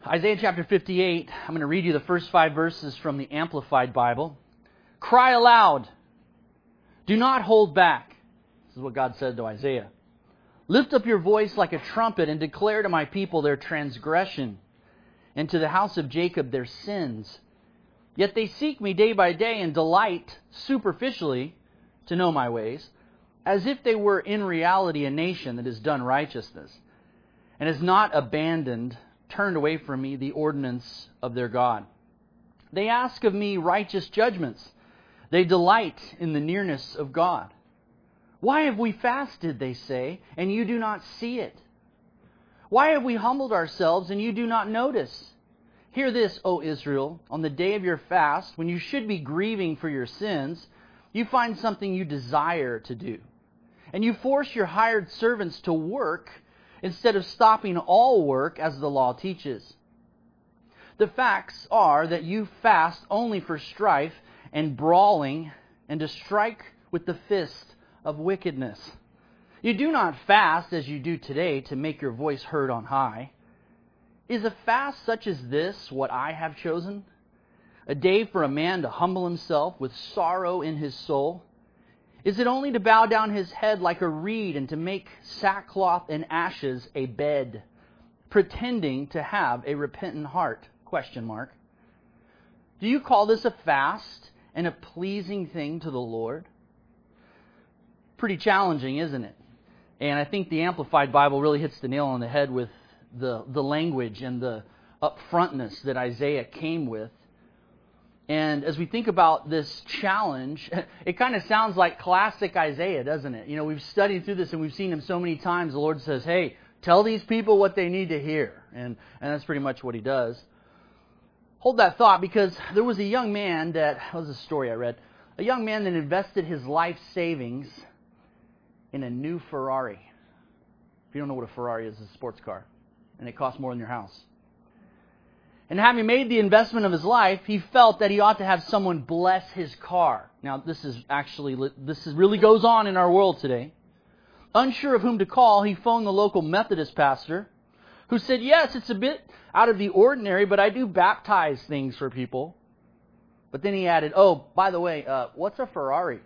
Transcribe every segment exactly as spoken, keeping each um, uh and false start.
Isaiah chapter fifty-eight, I'm going to read you the first five verses from the Amplified Bible. Cry aloud. Do not hold back. This is what God said to Isaiah. Lift up your voice like a trumpet and declare to my people their transgression, and to the house of Jacob their sins. Yet they seek me day by day and delight superficially to know my ways, as if they were in reality a nation that has done righteousness, and has not abandoned, turned away from me, the ordinance of their God. They ask of me righteous judgments. They delight in the nearness of God. Why have we fasted, they say, and you do not see it? Why have we humbled ourselves and you do not notice? Hear this, O Israel, on the day of your fast, when you should be grieving for your sins, you find something you desire to do. And you force your hired servants to work instead of stopping all work as the law teaches. The facts are that you fast only for strife and brawling and to strike with the fist of wickedness. You do not fast as you do today to make your voice heard on high. Is a fast such as this what I have chosen? A day for a man to humble himself with sorrow in his soul? Is it only to bow down his head like a reed and to make sackcloth and ashes a bed, pretending to have a repentant heart? Question mark. Do you call this a fast and a pleasing thing to the Lord? Pretty challenging, isn't it? And I think the Amplified Bible really hits the nail on the head with the, the language and the upfrontness that Isaiah came with. And as we think about this challenge, it kind of sounds like classic Isaiah, doesn't it? You know, we've studied through this and we've seen him so many times. The Lord says, hey, tell these people what they need to hear. And, and that's pretty much what he does. Hold that thought, because there was a young man that, that was a story I read, a young man that invested his life savings in a new Ferrari. If you don't know what a Ferrari is, it's a sports car. And it costs more than your house. And having made the investment of his life, he felt that he ought to have someone bless his car. Now, this is actually, this is really goes on in our world today. Unsure of whom to call, he phoned the local Methodist pastor, who said, yes, it's a bit out of the ordinary, but I do baptize things for people. But then he added, oh, by the way, uh, what's a Ferrari?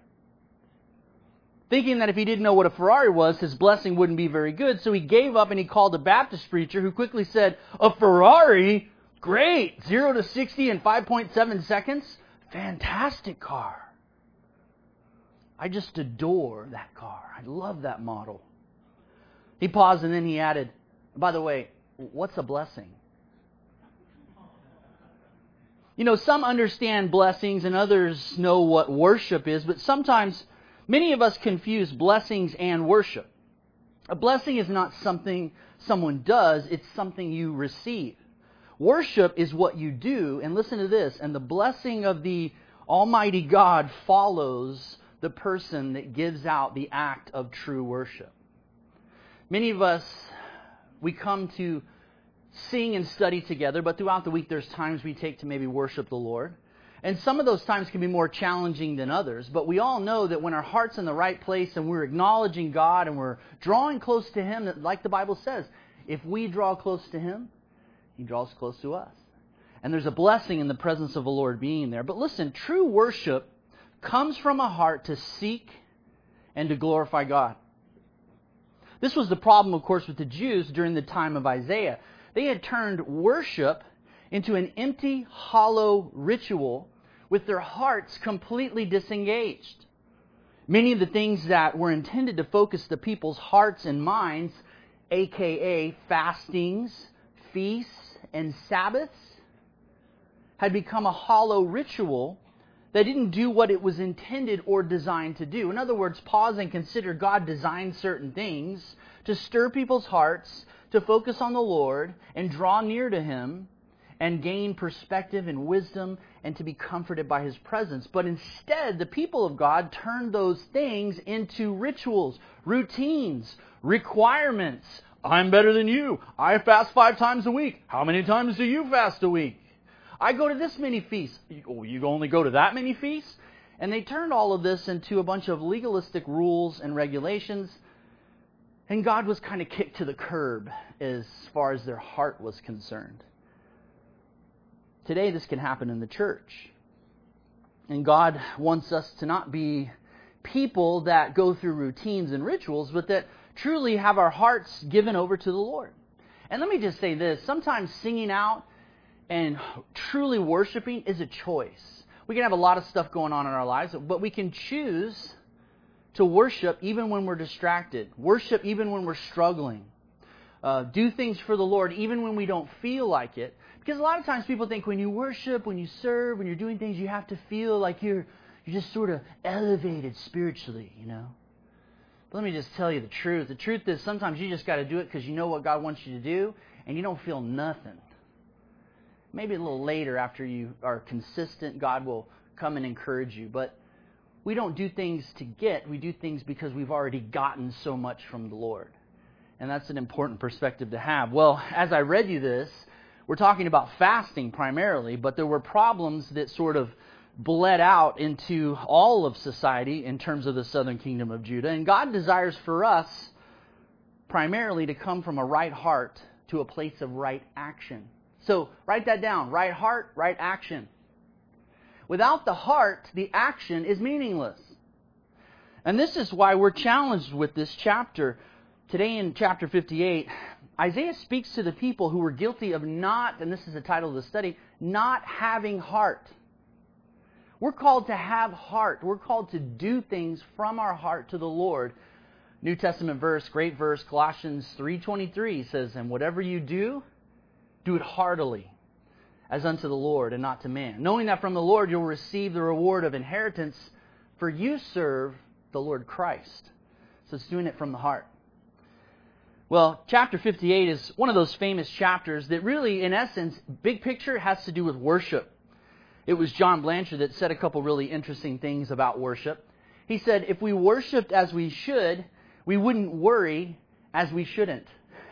Thinking that if he didn't know what a Ferrari was, his blessing wouldn't be very good, so he gave up and he called a Baptist preacher who quickly said, a Ferrari? Great! zero to sixty in five point seven seconds? Fantastic car. I just adore that car. I love that model. He paused and then he added, by the way, what's a blessing? You know, some understand blessings and others know what worship is, but sometimes many of us confuse blessings and worship. A blessing is not something someone does, it's something you receive. Worship is what you do, and listen to this, and the blessing of the Almighty God follows the person that gives out the act of true worship. Many of us, we come to sing and study together, but throughout the week there's times we take to maybe worship the Lord. And some of those times can be more challenging than others, but we all know that when our heart's in the right place and we're acknowledging God and we're drawing close to Him, that, like the Bible says, if we draw close to Him, He draws close to us. And there's a blessing in the presence of the Lord being there. But listen, true worship comes from a heart to seek and to glorify God. This was the problem, of course, with the Jews during the time of Isaiah. They had turned worship into an empty, hollow ritual with their hearts completely disengaged. Many of the things that were intended to focus the people's hearts and minds, aka fastings, feasts, and Sabbaths, had become a hollow ritual that didn't do what it was intended or designed to do. In other words, pause and consider God designed certain things to stir people's hearts, to focus on the Lord and draw near to Him and gain perspective and wisdom and to be comforted by His presence. But instead, the people of God turned those things into rituals, routines, requirements. I'm better than you. I fast five times a week. How many times do you fast a week? I go to this many feasts. Oh, you only go to that many feasts? And they turned all of this into a bunch of legalistic rules and regulations. And God was kind of kicked to the curb as far as their heart was concerned. today this can happen in the church. And God wants us to not be people that go through routines and rituals, but that truly have our hearts given over to the Lord. And let me just say this, sometimes singing out and truly worshiping is a choice. We can have a lot of stuff going on in our lives, but we can choose to worship even when we're distracted. Worship even when we're struggling. Uh, do things for the Lord even when we don't feel like it. Because a lot of times people think when you worship, when you serve, when you're doing things, you have to feel like you're you're just sort of elevated spiritually, you know. But let me just tell you the truth. The truth is sometimes you just got to do it because you know what God wants you to do, and you don't feel nothing. Maybe a little later after you are consistent, God will come and encourage you. But we don't do things to get. We do things because we've already gotten so much from the Lord. And that's an important perspective to have. Well, as I read you this, we're talking about fasting primarily, but there were problems that sort of bled out into all of society in terms of the southern kingdom of Judah. And God desires for us primarily to come from a right heart to a place of right action. So write that down. Right heart, right action. Without the heart, the action is meaningless. And this is why we're challenged with this chapter. Today in chapter fifty-eight, Isaiah speaks to the people who were guilty of not, and this is the title of the study, not having heart. We're called to have heart. We're called to do things from our heart to the Lord. New Testament verse, great verse, Colossians three twenty-three says, "And whatever you do, do it heartily, as unto the Lord and not to man, knowing that from the Lord you'll receive the reward of inheritance, for you serve the Lord Christ." So it's doing it from the heart. Well, chapter fifty-eight is one of those famous chapters that really, in essence, big picture, has to do with worship. It was John Blanchard that said a couple really interesting things about worship. He said, if we worshiped as we should, we wouldn't worry as we shouldn't.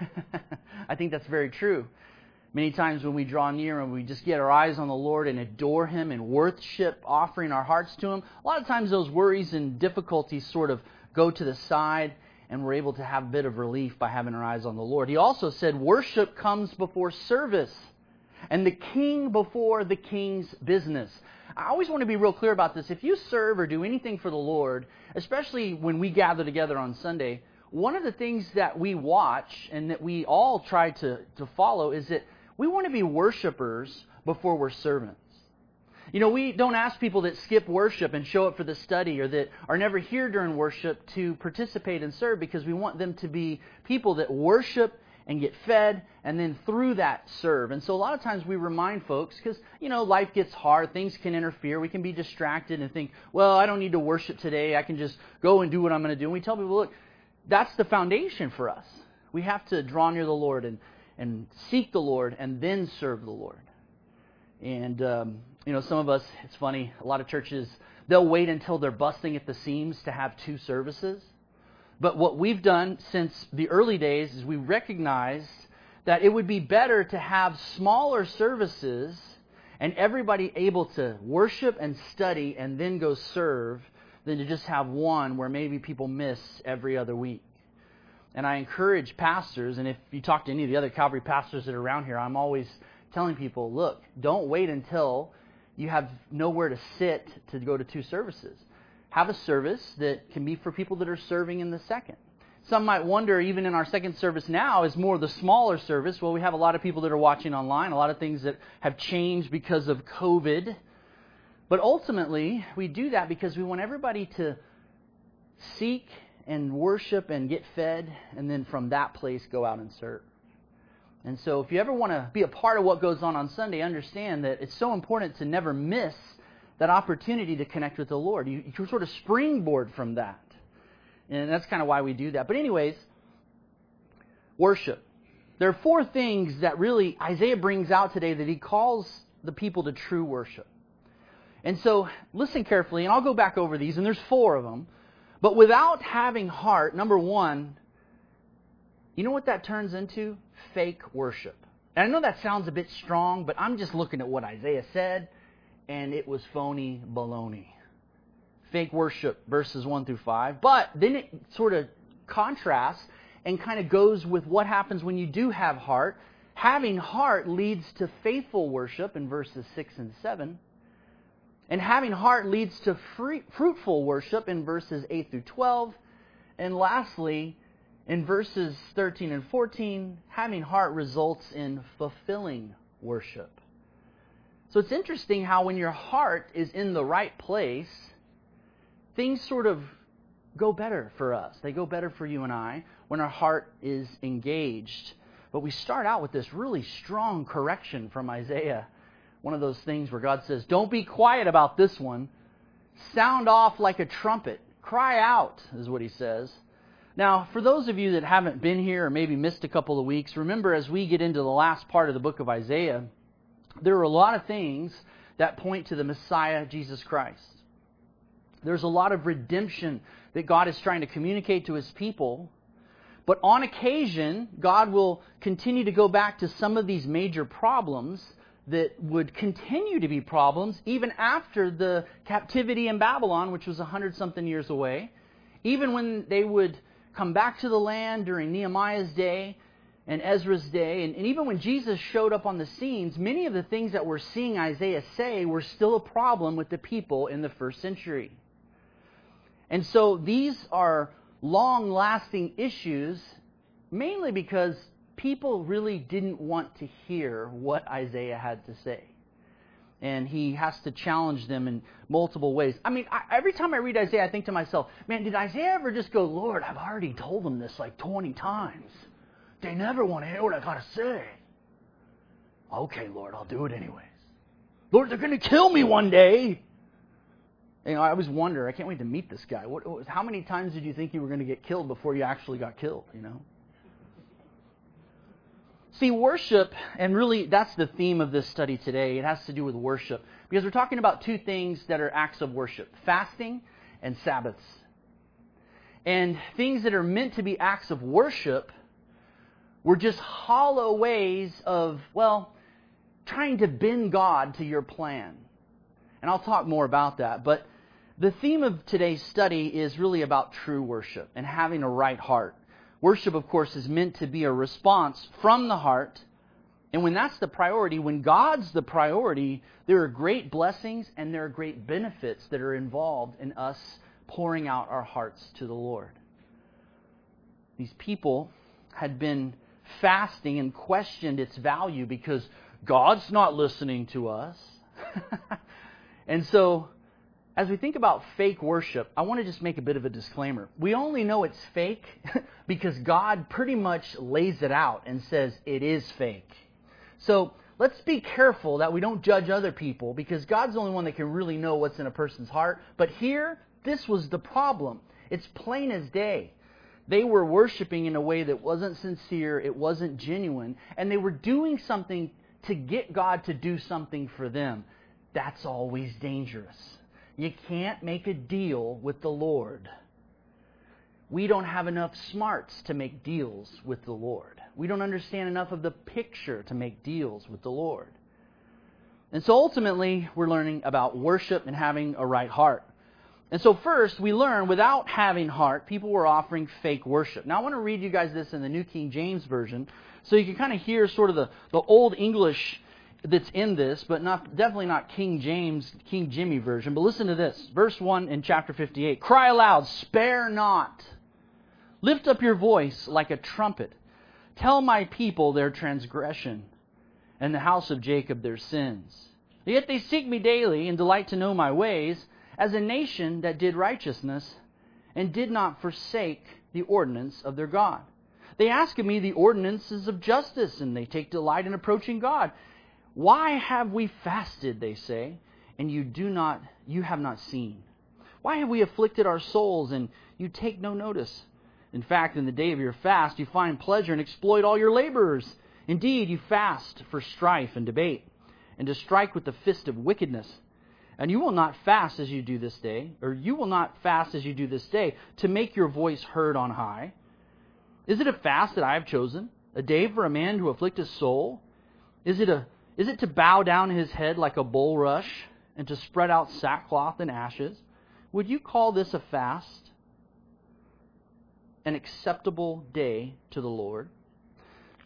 I think that's very true. Many times when we draw near and we just get our eyes on the Lord and adore Him and worship, offering our hearts to Him, a lot of times those worries and difficulties sort of go to the side, and we're able to have a bit of relief by having our eyes on the Lord. He also said worship comes before service, and the king before the king's business. I always want to be real clear about this. If you serve or do anything for the Lord, especially when we gather together on Sunday, one of the things that we watch and that we all try to, to follow is that we want to be worshipers before we're servants. You know, we don't ask people that skip worship and show up for the study or that are never here during worship to participate and serve because we want them to be people that worship and get fed and then through that serve. And so a lot of times we remind folks because, you know, life gets hard, things can interfere, we can be distracted and think, well, I don't need to worship today, I can just go and do what I'm going to do. And we tell people, look, that's the foundation for us. We have to draw near the Lord and, and seek the Lord and then serve the Lord. And, um, you know, some of us, it's funny, a lot of churches, they'll wait until they're busting at the seams to have two services. But what we've done since the early days is we recognized that it would be better to have smaller services and everybody able to worship and study and then go serve than to just have one where maybe people miss every other week. And I encourage pastors, and if you talk to any of the other Calvary pastors that are around here, I'm always telling people, look, don't wait until you have nowhere to sit to go to two services. Have a service that can be for people that are serving in the second. Some might wonder, even in our second service now, is more the smaller service. Well, we have a lot of people that are watching online, a lot of things that have changed because of COVID. But ultimately, we do that because we want everybody to seek and worship and get fed, and then from that place go out and serve. And so if you ever want to be a part of what goes on on Sunday, understand that it's so important to never miss that opportunity to connect with the Lord. You, you sort of springboard from that. And that's kind of why we do that. But anyways, worship. There are four things that really Isaiah brings out today that he calls the people to true worship. And so listen carefully, and I'll go back over these, and there's four of them. But without having heart, number one, you know what that turns into? Fake worship. And I know that sounds a bit strong, but I'm just looking at what Isaiah said, and it was phony baloney. Fake worship, verses one through five. But then it sort of contrasts and kind of goes with what happens when you do have heart. Having heart leads to faithful worship in verses six and seven. And having heart leads to free, fruitful worship in verses eight through twelve. And lastly, in verses thirteen and fourteen, having heart results in fulfilling worship. So it's interesting how when your heart is in the right place, things sort of go better for us. They go better for you and I when our heart is engaged. But we start out with this really strong correction from Isaiah. One of those things where God says, don't be quiet about this one. Sound off like a trumpet. Cry out, is what he says. Now, for those of you that haven't been here or maybe missed a couple of weeks, remember as we get into the last part of the book of Isaiah, there are a lot of things that point to the Messiah, Jesus Christ. There's a lot of redemption that God is trying to communicate to His people. But on occasion, God will continue to go back to some of these major problems that would continue to be problems even after the captivity in Babylon, which was a hundred something years away. Even when they would come back to the land during Nehemiah's day and Ezra's day, and, and even when Jesus showed up on the scenes, many of the things that we're seeing Isaiah say were still a problem with the people in the first century. And so these are long-lasting issues, mainly because people really didn't want to hear what Isaiah had to say. And he has to challenge them in multiple ways. I mean, I, every time I read Isaiah, I think to myself, man, did Isaiah ever just go, Lord, I've already told them this like twenty times. They never want to hear what I got to say. Okay, Lord, I'll do it anyways. Lord, they're going to kill me one day. You know, I always wonder, I can't wait to meet this guy. What, how many times did you think you were going to get killed before you actually got killed, you know? See, worship, and really that's the theme of this study today, it has to do with worship. Because we're talking about two things that are acts of worship, fasting and Sabbaths. And things that are meant to be acts of worship were just hollow ways of, well, trying to bend God to your plan. And I'll talk more about that. But the theme of today's study is really about true worship and having a right heart. Worship, of course, is meant to be a response from the heart. And when that's the priority, when God's the priority, there are great blessings and there are great benefits that are involved in us pouring out our hearts to the Lord. These people had been fasting and questioned its value because God's not listening to us. And so, as we think about fake worship, I want to just make a bit of a disclaimer. We only know it's fake because God pretty much lays it out and says it is fake. So, let's be careful that we don't judge other people because God's the only one that can really know what's in a person's heart. But here, this was the problem. It's plain as day. They were worshiping in a way that wasn't sincere, it wasn't genuine, and they were doing something to get God to do something for them. That's always dangerous. You can't make a deal with the Lord. We don't have enough smarts to make deals with the Lord. We don't understand enough of the picture to make deals with the Lord. And so ultimately, we're learning about worship and having a right heart. And so first, we learn without having heart, people were offering fake worship. Now I want to read you guys this in the New King James Version so you can kind of hear sort of the, the Old English that's in this, but not definitely not King James, King Jimmy version. But listen to this. Verse one in chapter fifty-eight. Cry aloud, spare not. Lift up your voice like a trumpet. Tell my people their transgression, and the house of Jacob their sins. Yet they seek me daily and delight to know my ways, as a nation that did righteousness and did not forsake the ordinance of their God. They ask of me the ordinances of justice, and they take delight in approaching God. Why have we fasted, they say, and you do not, you have not seen? Why have we afflicted our souls, and you take no notice? In fact, in the day of your fast, you find pleasure and exploit all your laborers. Indeed, you fast for strife and debate, and to strike with the fist of wickedness. And you will not fast as you do this day, or you will not fast as you do this day, to make your voice heard on high. Is it a fast that I have chosen, a day for a man to afflict his soul? Is it a Is it to bow down his head like a bulrush and to spread out sackcloth and ashes? Would you call this a fast, an acceptable day to the Lord?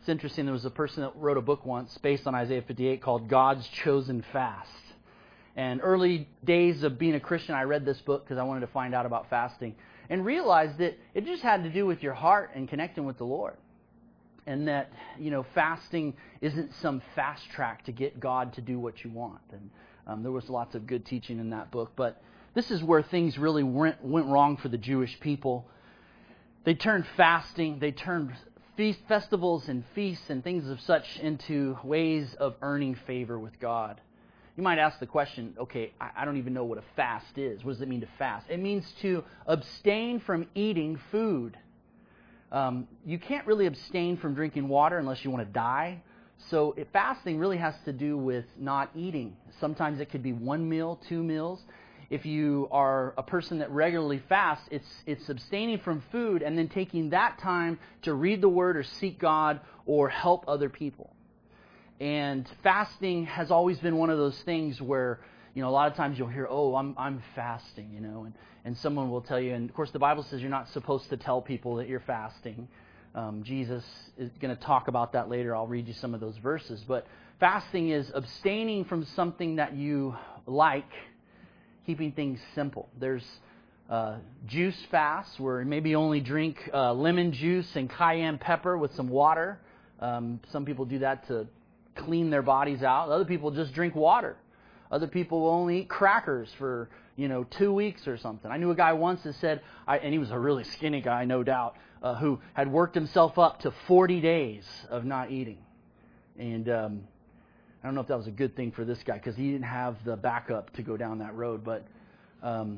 It's interesting, there was a person that wrote a book once based on Isaiah fifty-eight called God's Chosen Fast. And early days of being a Christian, I read this book because I wanted to find out about fasting and realized that it just had to do with your heart and connecting with the Lord. And that, you know, fasting isn't some fast track to get God to do what you want. And um, there was lots of good teaching in that book. But this is where things really went, went wrong for the Jewish people. They turned fasting, they turned feast festivals and feasts and things of such into ways of earning favor with God. You might ask the question, okay, I don't even know what a fast is. What does it mean to fast? It means to abstain from eating food. Um, you can't really abstain from drinking water unless you want to die. So it, fasting really has to do with not eating. Sometimes it could be one meal, two meals. If you are a person that regularly fasts, it's it's abstaining from food and then taking that time to read the Word or seek God or help other people. And fasting has always been one of those things where, you know, a lot of times you'll hear, oh, I'm I'm fasting, you know, and, and someone will tell you, and of course the Bible says you're not supposed to tell people that you're fasting. Um, Jesus is going to talk about that later. I'll read you some of those verses. But fasting is abstaining from something that you like, keeping things simple. There's uh, juice fasts where maybe only drink uh, lemon juice and cayenne pepper with some water. Um, some people do that to clean their bodies out. Other people just drink water. Other people will only eat crackers for, you know, two weeks or something. I knew a guy once that said, I, and he was a really skinny guy, no doubt, uh, who had worked himself up to forty days of not eating. And um, I don't know if that was a good thing for this guy because he didn't have the backup to go down that road. But um,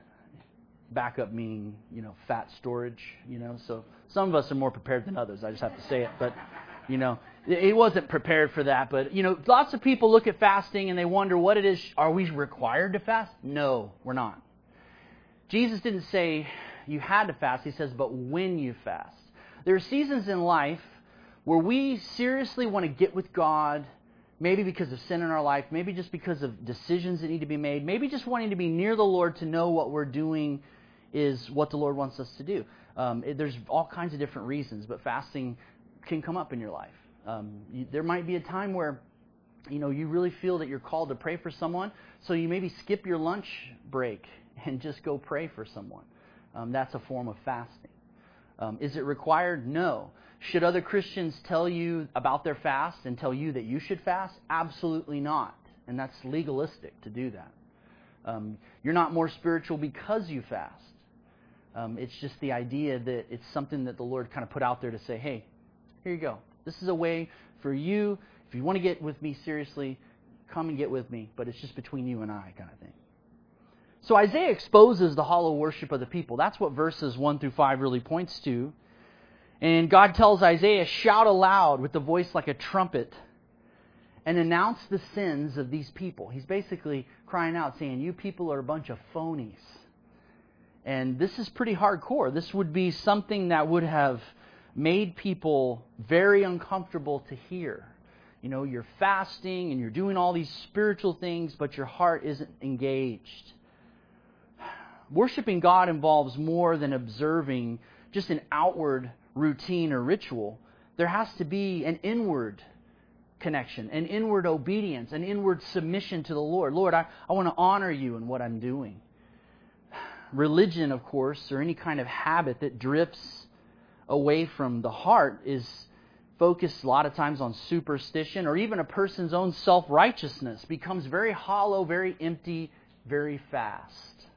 backup meaning, you know, fat storage, you know. So some of us are more prepared than others. I just have to say it. But, you know, he wasn't prepared for that. But, you know, lots of people look at fasting and they wonder what it is. Are we required to fast? No, we're not. Jesus didn't say you had to fast. He says, but when you fast. There are seasons in life where we seriously want to get with God, maybe because of sin in our life, maybe just because of decisions that need to be made, maybe just wanting to be near the Lord to know what we're doing is what the Lord wants us to do. Um, it, there's all kinds of different reasons, but fasting can come up in your life. Um, you, there might be a time where, you know, you really feel that you're called to pray for someone, so you maybe skip your lunch break and just go pray for someone. Um, that's a form of fasting. Um, is it required? No. Should other Christians tell you about their fast and tell you that you should fast? Absolutely not. And that's legalistic to do that. Um, you're not more spiritual because you fast. Um, it's just the idea that it's something that the Lord kind of put out there to say, hey, here you go. This is a way for you, if you want to get with me seriously, come and get with me, but it's just between you and I kind of thing. So Isaiah exposes the hollow worship of the people. That's what verses one through five really points to. And God tells Isaiah, shout aloud with the voice like a trumpet and announce the sins of these people. He's basically crying out saying, you people are a bunch of phonies. And this is pretty hardcore. This would be something that would have made people very uncomfortable to hear. You know, you're fasting and you're doing all these spiritual things, but your heart isn't engaged. Worshiping God involves more than observing just an outward routine or ritual. There has to be an inward connection, an inward obedience, an inward submission to the Lord. Lord, I, I want to honor you in what I'm doing. Religion, of course, or any kind of habit that drifts away from the heart is focused a lot of times on superstition, or even a person's own self-righteousness becomes very hollow, very empty, very fast.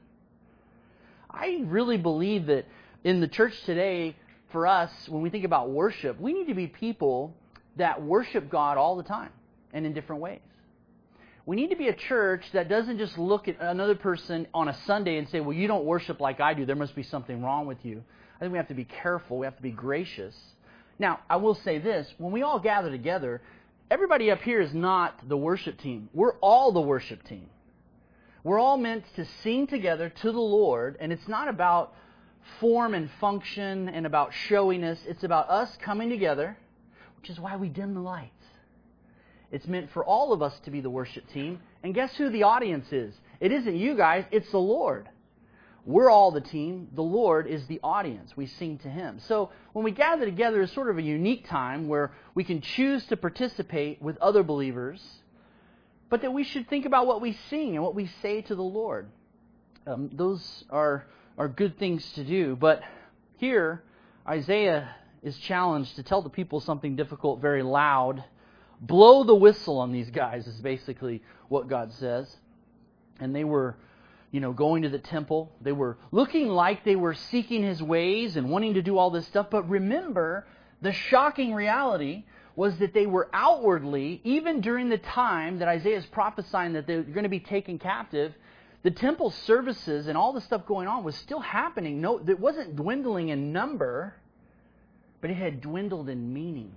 I really believe that in the church today, for us, when we think about worship, we need to be people that worship God all the time and in different ways. We need to be a church that doesn't just look at another person on a Sunday and say, well, you don't worship like I do. There must be something wrong with you. I think we have to be careful. We have to be gracious. Now, I will say this. When we all gather together, everybody up here is not the worship team. We're all the worship team. We're all meant to sing together to the Lord, and it's not about form and function and about showiness. It's about us coming together, which is why we dim the lights. It's meant for all of us to be the worship team. And guess who the audience is? It isn't you guys, it's the Lord. we're all the team. The Lord is the audience. We sing to Him. So when we gather together, it's sort of a unique time where we can choose to participate with other believers, but that we should think about what we sing and what we say to the Lord. Um, those are, are good things to do. But here, Isaiah is challenged to tell the people something difficult very loud. Blow the whistle on these guys is basically what God says. And they were, you know, going to the temple. They were looking like they were seeking His ways and wanting to do all this stuff. But remember, the shocking reality was that they were outwardly, even during the time that Isaiah is prophesying that they're going to be taken captive, the temple services and all the stuff going on was still happening. No, it wasn't dwindling in number, but it had dwindled in meaning.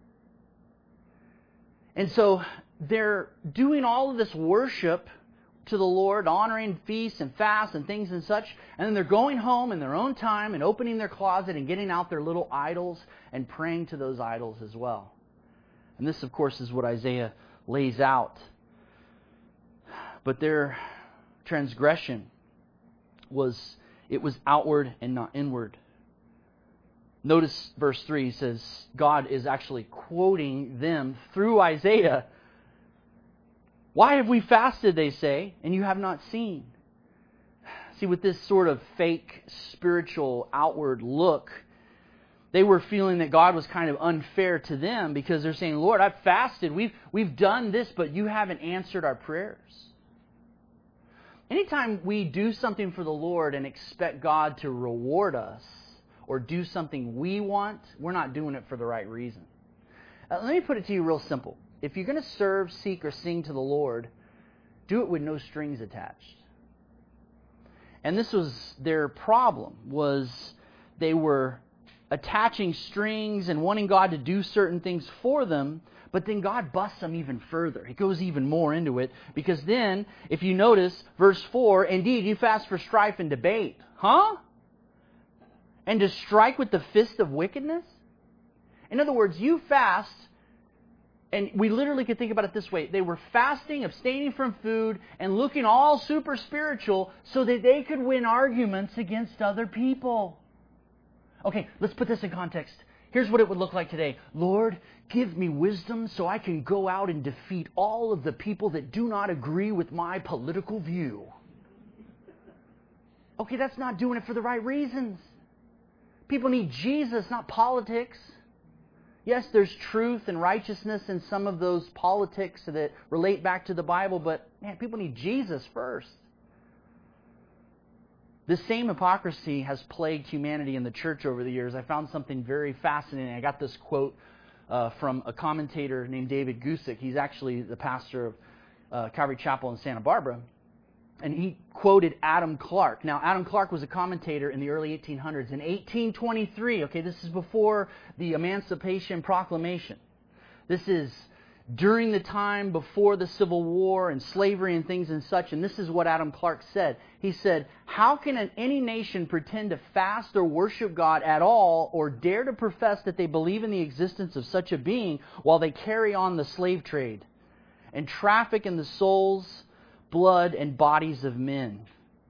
And so they're doing all of this worship to the Lord, honoring feasts and fasts and things and such, and then they're going home in their own time and opening their closet and getting out their little idols and praying to those idols as well. And this, of course, is what Isaiah lays out. But their transgression was, it was outward and not inward. Notice verse three, he says, God is actually quoting them through Isaiah. Why have we fasted, they say, and you have not seen? See, with this sort of fake spiritual outward look, they were feeling that God was kind of unfair to them because they're saying, Lord, I've fasted, we've, we've done this, but you haven't answered our prayers. Anytime we do something for the Lord and expect God to reward us or do something we want, we're not doing it for the right reason. Uh, let me put it to you real simple. If you're going to serve, seek, or sing to the Lord, do it with no strings attached. And this was their problem, was they were attaching strings and wanting God to do certain things for them, but then God busts them even further. He goes even more into it, because then, if you notice, verse four, indeed, you fast for strife and debate. Huh? And to strike with the fist of wickedness? In other words, you fast, and we literally could think about it this way. They were fasting, abstaining from food, and looking all super spiritual so that they could win arguments against other people. Okay, let's put this in context. Here's what it would look like today. Lord, give me wisdom so I can go out and defeat all of the people that do not agree with my political view. Okay, that's not doing it for the right reasons. People need Jesus, not politics. Yes, there's truth and righteousness in some of those politics that relate back to the Bible, but man, people need Jesus first. This same hypocrisy has plagued humanity in the church over the years. I found something very fascinating. I got this quote uh, from a commentator named David Gusick. He's actually the pastor of uh, Calvary Chapel in Santa Barbara. And he quoted Adam Clarke. Now, Adam Clarke was a commentator in the early eighteen hundreds. In eighteen twenty-three, okay, this is before the Emancipation Proclamation. This is during the time before the Civil War and slavery and things and such. And this is what Adam Clarke said. He said, how can an, any nation pretend to fast or worship God at all, or dare to profess that they believe in the existence of such a being, while they carry on the slave trade and traffic in the souls, blood, and bodies of men?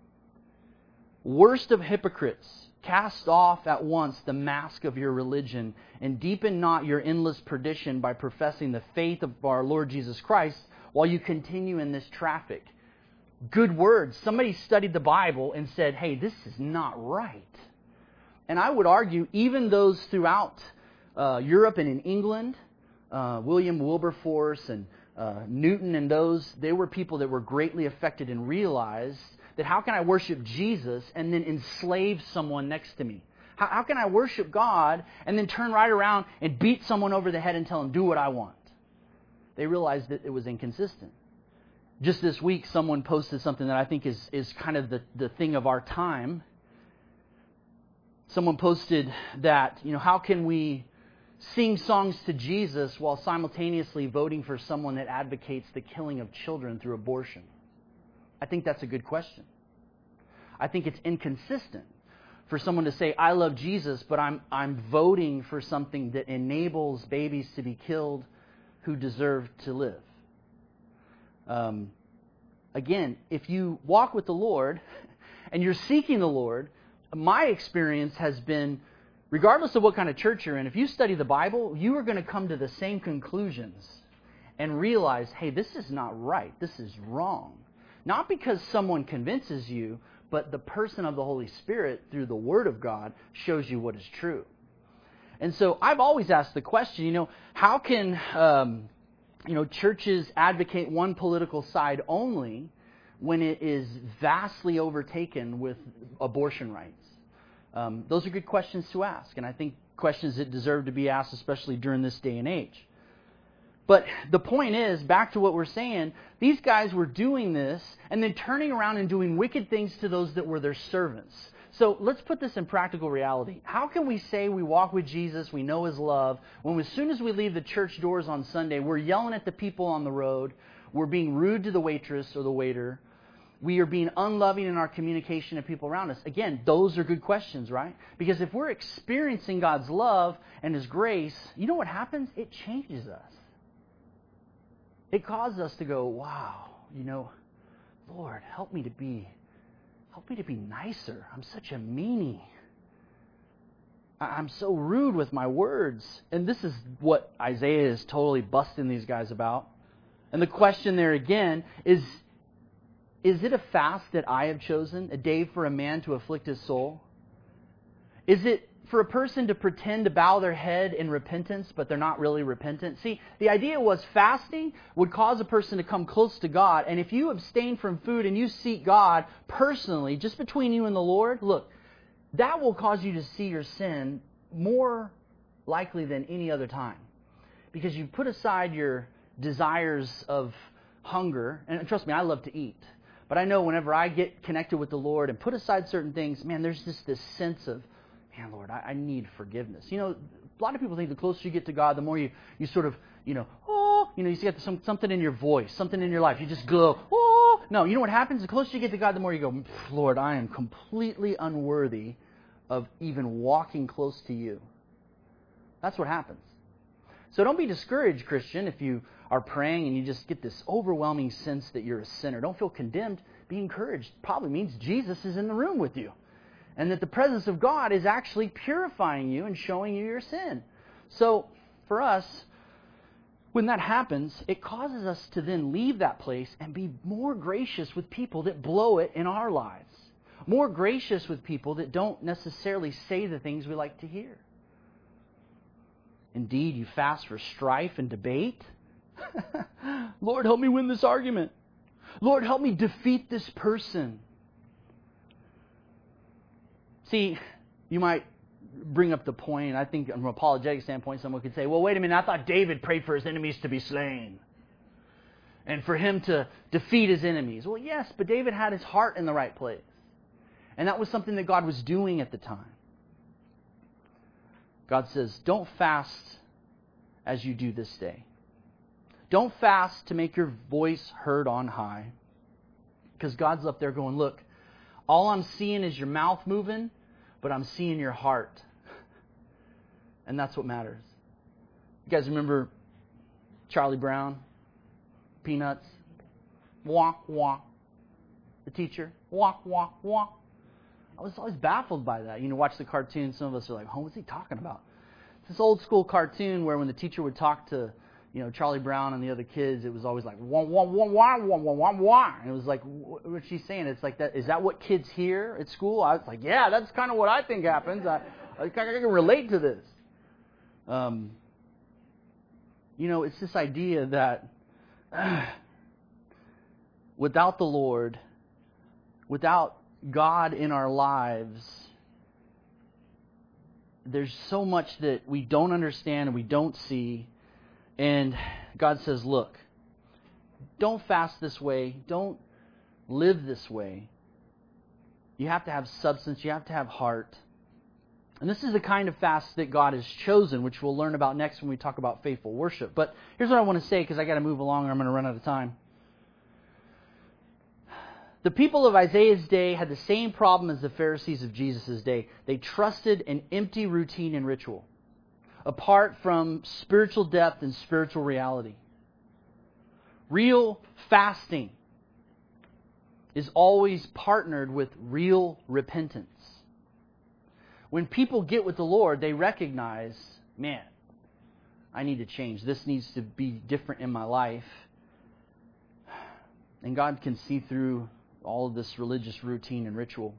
Worst of hypocrites, cast off at once the mask of your religion, and deepen not your endless perdition by professing the faith of our Lord Jesus Christ while you continue in this traffic. Good words. Somebody studied the Bible and said, hey, this is not right. And I would argue even those throughout uh, Europe and in England, uh, William Wilberforce and uh, Newton and those, they were people that were greatly affected and realized that how can I worship Jesus and then enslave someone next to me? How, how can I worship God and then turn right around and beat someone over the head and tell them, do what I want? They realized that it was inconsistent. Just this week, someone posted something that I think is, is kind of the, the thing of our time. Someone posted that, you know, how can we sing songs to Jesus while simultaneously voting for someone that advocates the killing of children through abortion? I think that's a good question. I think it's inconsistent for someone to say, I love Jesus, but I'm I'm voting for something that enables babies to be killed who deserve to live. Um, again, if you walk with the Lord and you're seeking the Lord, my experience has been, regardless of what kind of church you're in, if you study the Bible, you are going to come to the same conclusions and realize, hey, this is not right. This is wrong. Not because someone convinces you, but the person of the Holy Spirit, through the Word of God, shows you what is true. And so I've always asked the question, you know, how can um, you know churches advocate one political side only when it is vastly overtaken with abortion rights? Um, those are good questions to ask, and I think questions that deserve to be asked, especially during this day and age. But the point is, back to what we're saying, these guys were doing this and then turning around and doing wicked things to those that were their servants. So let's put this in practical reality. How can we say we walk with Jesus, we know His love, when as soon as we leave the church doors on Sunday, we're yelling at the people on the road, we're being rude to the waitress or the waiter, we are being unloving in our communication to people around us? Again, those are good questions, right? Because if we're experiencing God's love and His grace, you know what happens? It changes us. It causes us to go, wow, you know, Lord, help me to be, help me to be nicer. I'm such a meanie. I'm so rude with my words. And this is what Isaiah is totally busting these guys about. And the question there again is, is it a fast that I have chosen, a day for a man to afflict his soul? Is it for a person to pretend to bow their head in repentance, but they're not really repentant? See, the idea was fasting would cause a person to come close to God. And if you abstain from food and you seek God personally, just between you and the Lord, look, that will cause you to see your sin more likely than any other time. Because you put aside your desires of hunger, and trust me, I love to eat. But I know whenever I get connected with the Lord and put aside certain things, man, there's just this sense of, man, Lord, I, I need forgiveness. You know, a lot of people think the closer you get to God, the more you, you sort of, you know, oh, you know, you see got some, something in your voice, something in your life. You just go, oh. No, you know what happens? The closer you get to God, the more you go, Lord, I am completely unworthy of even walking close to you. That's what happens. So don't be discouraged, Christian, if you are praying and you just get this overwhelming sense that you're a sinner. Don't feel condemned. Be encouraged. Probably means Jesus is in the room with you. And that the presence of God is actually purifying you and showing you your sin. So, for us, when that happens, it causes us to then leave that place and be more gracious with people that blow it in our lives. More gracious with people that don't necessarily say the things we like to hear. Indeed, you fast for strife and debate. Lord, help me win this argument. Lord, help me defeat this person. See, you might bring up the point, I think from an apologetic standpoint, someone could say, well, wait a minute, I thought David prayed for his enemies to be slain. And for him to defeat his enemies. Well, yes, but David had his heart in the right place. And that was something that God was doing at the time. God says, don't fast as you do this day. Don't fast to make your voice heard on high. Because God's up there going, look, all I'm seeing is your mouth moving, but I'm seeing your heart. And that's what matters. You guys remember Charlie Brown? Peanuts? Wah, wah. The teacher? Wah, wah, wah. I was always baffled by that. You know, watch the cartoon, some of us are like, oh, what's he talking about? It's this old school cartoon where when the teacher would talk to, you know, Charlie Brown and the other kids, it was always like, wah, wah, wah, wah, wah, wah, wah, wah. And it was like, what's she saying? It's like, that. Is that what kids hear at school? I was like, yeah, that's kind of what I think happens. I, I can relate to this. Um, you know, it's this idea that uh, without the Lord, without God in our lives, there's so much that we don't understand and we don't see. And God says, look, don't fast this way. Don't live this way. You have to have substance. You have to have heart. And this is the kind of fast that God has chosen, which we'll learn about next when we talk about faithful worship. But here's what I want to say, because I got to move along or I'm going to run out of time. The people of Isaiah's day had the same problem as the Pharisees of Jesus' day. They trusted an empty routine and ritual, apart from spiritual depth and spiritual reality. Real fasting is always partnered with real repentance. When people get with the Lord, they recognize, man, I need to change. This needs to be different in my life. And God can see through all of this religious routine and ritual.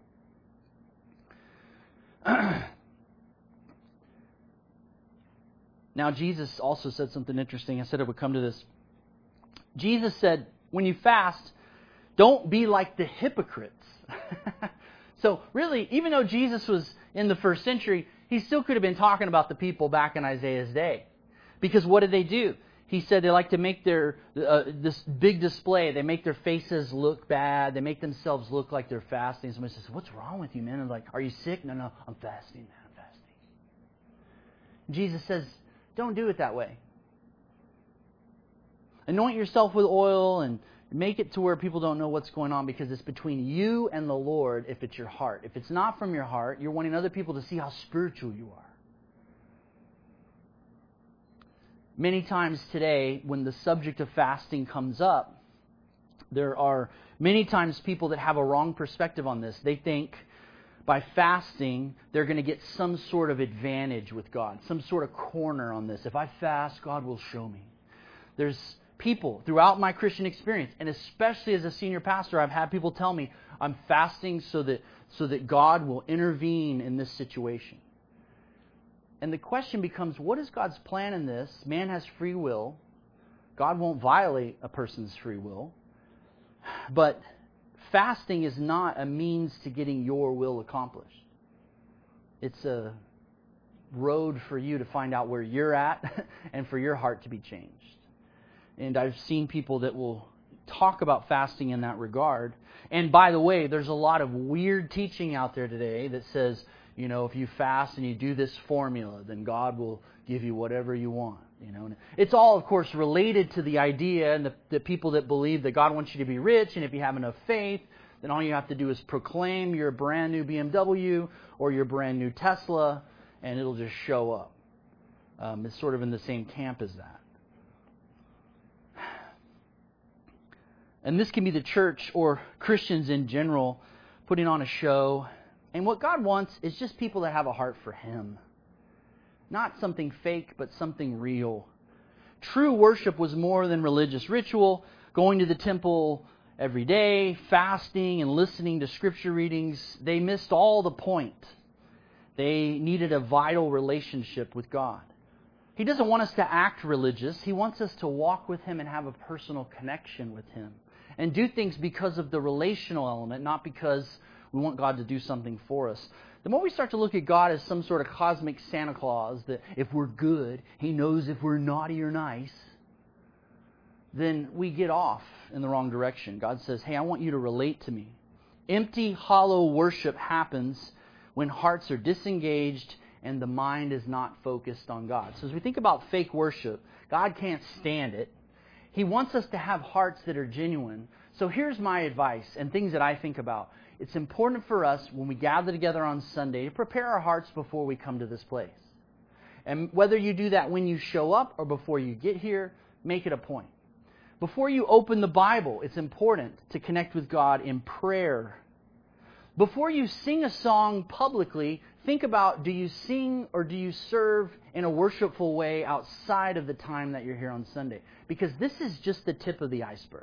Now, Jesus also said something interesting. I said I would come to this. Jesus said, when you fast, don't be like the hypocrites. So really, even though Jesus was in the first century, he still could have been talking about the people back in Isaiah's day. Because what did they do? He said they like to make their uh, this big display. They make their faces look bad. They make themselves look like they're fasting. Somebody says, what's wrong with you, man? I'm like, are you sick? No, no, I'm fasting, man. I'm fasting. Jesus says, don't do it that way. Anoint yourself with oil and make it to where people don't know what's going on, because it's between you and the Lord if it's your heart. If it's not from your heart, you're wanting other people to see how spiritual you are. Many times today, when the subject of fasting comes up, there are many times people that have a wrong perspective on this. They think by fasting, they're going to get some sort of advantage with God, some sort of corner on this. If I fast, God will show me. There's people throughout my Christian experience, and especially as a senior pastor, I've had people tell me, I'm fasting so that so that God will intervene in this situation. And the question becomes, what is God's plan in this? Man has free will. God won't violate a person's free will. But fasting is not a means to getting your will accomplished. It's a road for you to find out where you're at and for your heart to be changed. And I've seen people that will talk about fasting in that regard. And by the way, there's a lot of weird teaching out there today that says, you know, if you fast and you do this formula, then God will give you whatever you want. You know, and it's all, of course, related to the idea and the, the people that believe that God wants you to be rich, and if you have enough faith, then all you have to do is proclaim your brand new B M W or your brand new Tesla, and it'll just show up. Um, it's sort of in the same camp as that. And this can be the church or Christians in general putting on a show. And what God wants is just people that have a heart for Him. Not something fake, but something real. True worship was more than religious ritual, going to the temple every day, fasting and listening to scripture readings. They missed all the point. They needed a vital relationship with God. He doesn't want us to act religious. He wants us to walk with Him and have a personal connection with Him. And do things because of the relational element, not because we want God to do something for us. The more we start to look at God as some sort of cosmic Santa Claus, that if we're good, He knows if we're naughty or nice, then we get off in the wrong direction. God says, hey, I want you to relate to me. Empty, hollow worship happens when hearts are disengaged and the mind is not focused on God. So as we think about fake worship, God can't stand it. He wants us to have hearts that are genuine. So here's my advice and things that I think about. It's important for us when we gather together on Sunday to prepare our hearts before we come to this place. And whether you do that when you show up or before you get here, make it a point. Before you open the Bible, it's important to connect with God in prayer. Before you sing a song publicly, think about, do you sing or do you serve in a worshipful way outside of the time that you're here on Sunday? Because this is just the tip of the iceberg.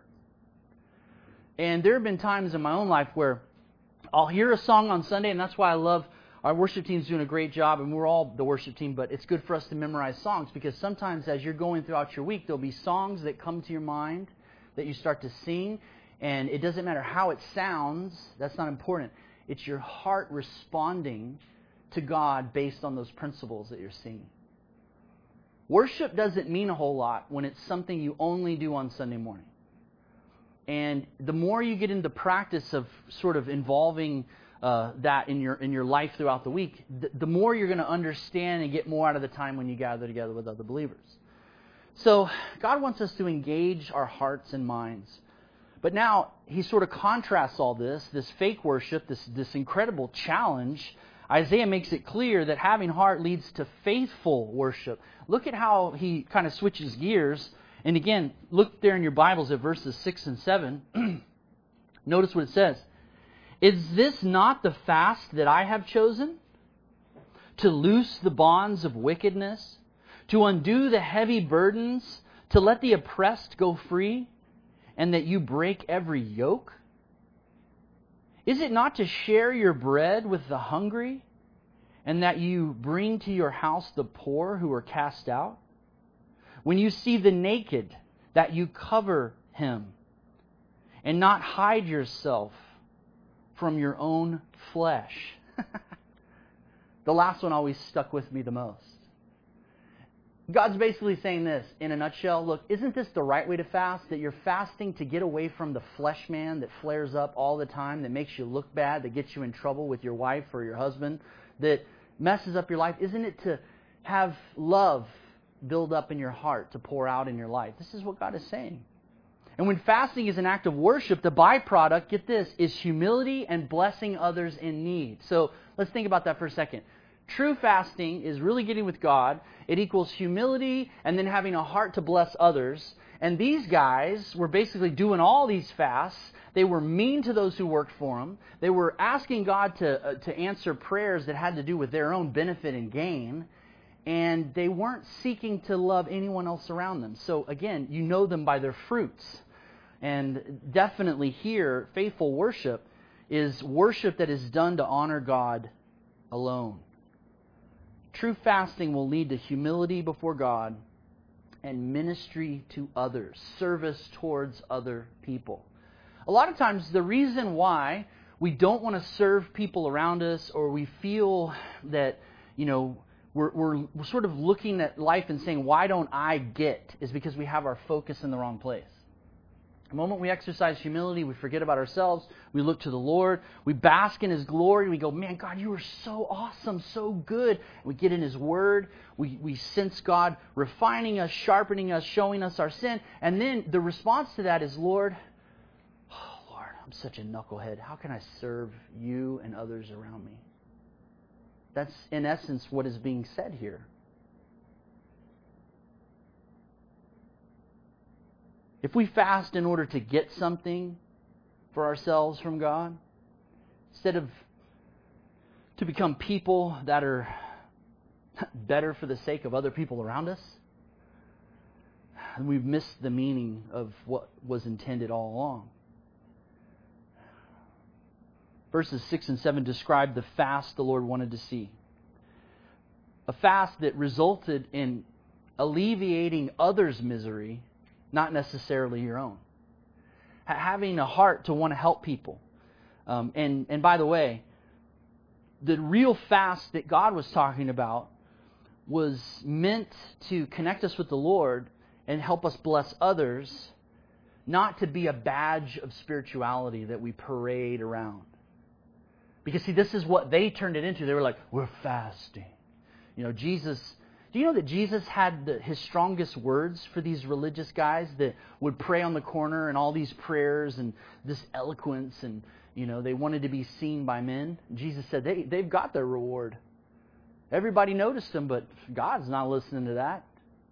And there have been times in my own life where I'll hear a song on Sunday, and that's why I love our worship team's doing a great job, and we're all the worship team, but it's good for us to memorize songs, because sometimes as you're going throughout your week, there'll be songs that come to your mind that you start to sing, and it doesn't matter how it sounds, that's not important. It's your heart responding to God based on those principles that you're singing. Worship doesn't mean a whole lot when it's something you only do on Sunday morning. And the more you get into practice of sort of involving uh, that in your in your life throughout the week, the, the more you're going to understand and get more out of the time when you gather together with other believers. So God wants us to engage our hearts and minds. But now He sort of contrasts all this, this fake worship, this, this incredible challenge. Isaiah makes it clear that having heart leads to faithful worship. Look at how he kind of switches gears. And again, look there in your Bibles at verses six and seven. Notice what it says. Is this not the fast that I have chosen? To loose the bonds of wickedness, to undo the heavy burdens, to let the oppressed go free, and that you break every yoke? Is it not to share your bread with the hungry, and that you bring to your house the poor who are cast out? When you see the naked, that you cover him, and not hide yourself from your own flesh. The last one always stuck with me the most. God's basically saying this in a nutshell. Look, isn't this the right way to fast? That you're fasting to get away from the flesh man that flares up all the time, that makes you look bad, that gets you in trouble with your wife or your husband, that messes up your life? Isn't it to have love build up in your heart, to pour out in your life? This is what God is saying. And when fasting is an act of worship, the byproduct, get this, is humility and blessing others in need. So let's think about that for a second. True fasting is really getting with God. It equals humility and then having a heart to bless others. And these guys were basically doing all these fasts. They were mean to those who worked for them. They were asking God to, uh, to answer prayers that had to do with their own benefit and gain. And they weren't seeking to love anyone else around them. So again, you know them by their fruits. And definitely here, faithful worship is worship that is done to honor God alone. True fasting will lead to humility before God and ministry to others, service towards other people. A lot of times the reason why we don't want to serve people around us, or we feel that, you know, we're, we're, we're sort of looking at life and saying, why don't I get, is because we have our focus in the wrong place. The moment we exercise humility, we forget about ourselves, we look to the Lord, we bask in His glory, we go, man, God, you are so awesome, so good. We get in His Word, we, we sense God refining us, sharpening us, showing us our sin, and then the response to that is, Lord, oh, Lord, I'm such a knucklehead. How can I serve you and others around me? That's, in essence, what is being said here. If we fast in order to get something for ourselves from God, instead of to become people that are better for the sake of other people around us, we've missed the meaning of what was intended all along. Verses six and seven describe the fast the Lord wanted to see. A fast that resulted in alleviating others' misery, not necessarily your own. Having a heart to want to help people. Um, and, and by the way, the real fast that God was talking about was meant to connect us with the Lord and help us bless others, not to be a badge of spirituality that we parade around. Because see, this is what they turned it into. They were like, we're fasting. You know, Jesus... Do you know that Jesus had the, His strongest words for these religious guys that would pray on the corner and all these prayers and this eloquence, and, you know, they wanted to be seen by men? Jesus said, they, they've got their reward. Everybody noticed them, but God's not listening to that.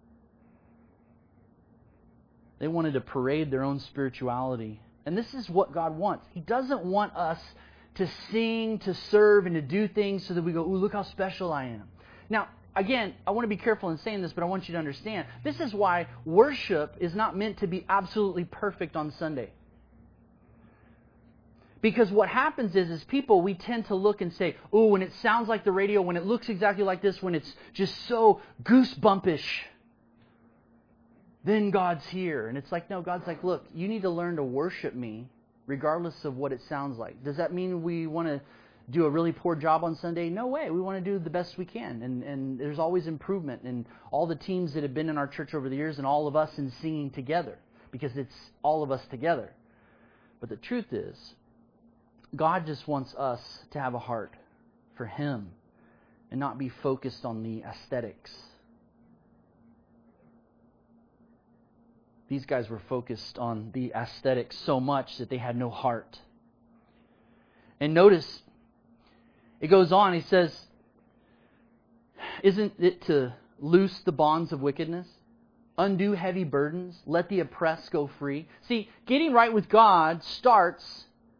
They wanted to parade their own spirituality. And this is what God wants. He doesn't want us to sing, to serve, and to do things so that we go, ooh, look how special I am. Now, again, I want to be careful in saying this, but I want you to understand, this is why worship is not meant to be absolutely perfect on Sunday. Because what happens is, as people, we tend to look and say, oh, when it sounds like the radio, when it looks exactly like this, when it's just so goosebumpish, then God's here. And it's like, no, God's like, look, you need to learn to worship me regardless of what it sounds like. Does that mean we want to do a really poor job on Sunday? No way. We want to do the best we can. And, and there's always improvement in all the teams that have been in our church over the years and all of us in singing together, because it's all of us together. But the truth is, God just wants us to have a heart for Him and not be focused on the aesthetics. These guys were focused on the aesthetics so much that they had no heart. And notice, it goes on, he says, isn't it to loose the bonds of wickedness, undo heavy burdens, let the oppressed go free? See, getting right with God starts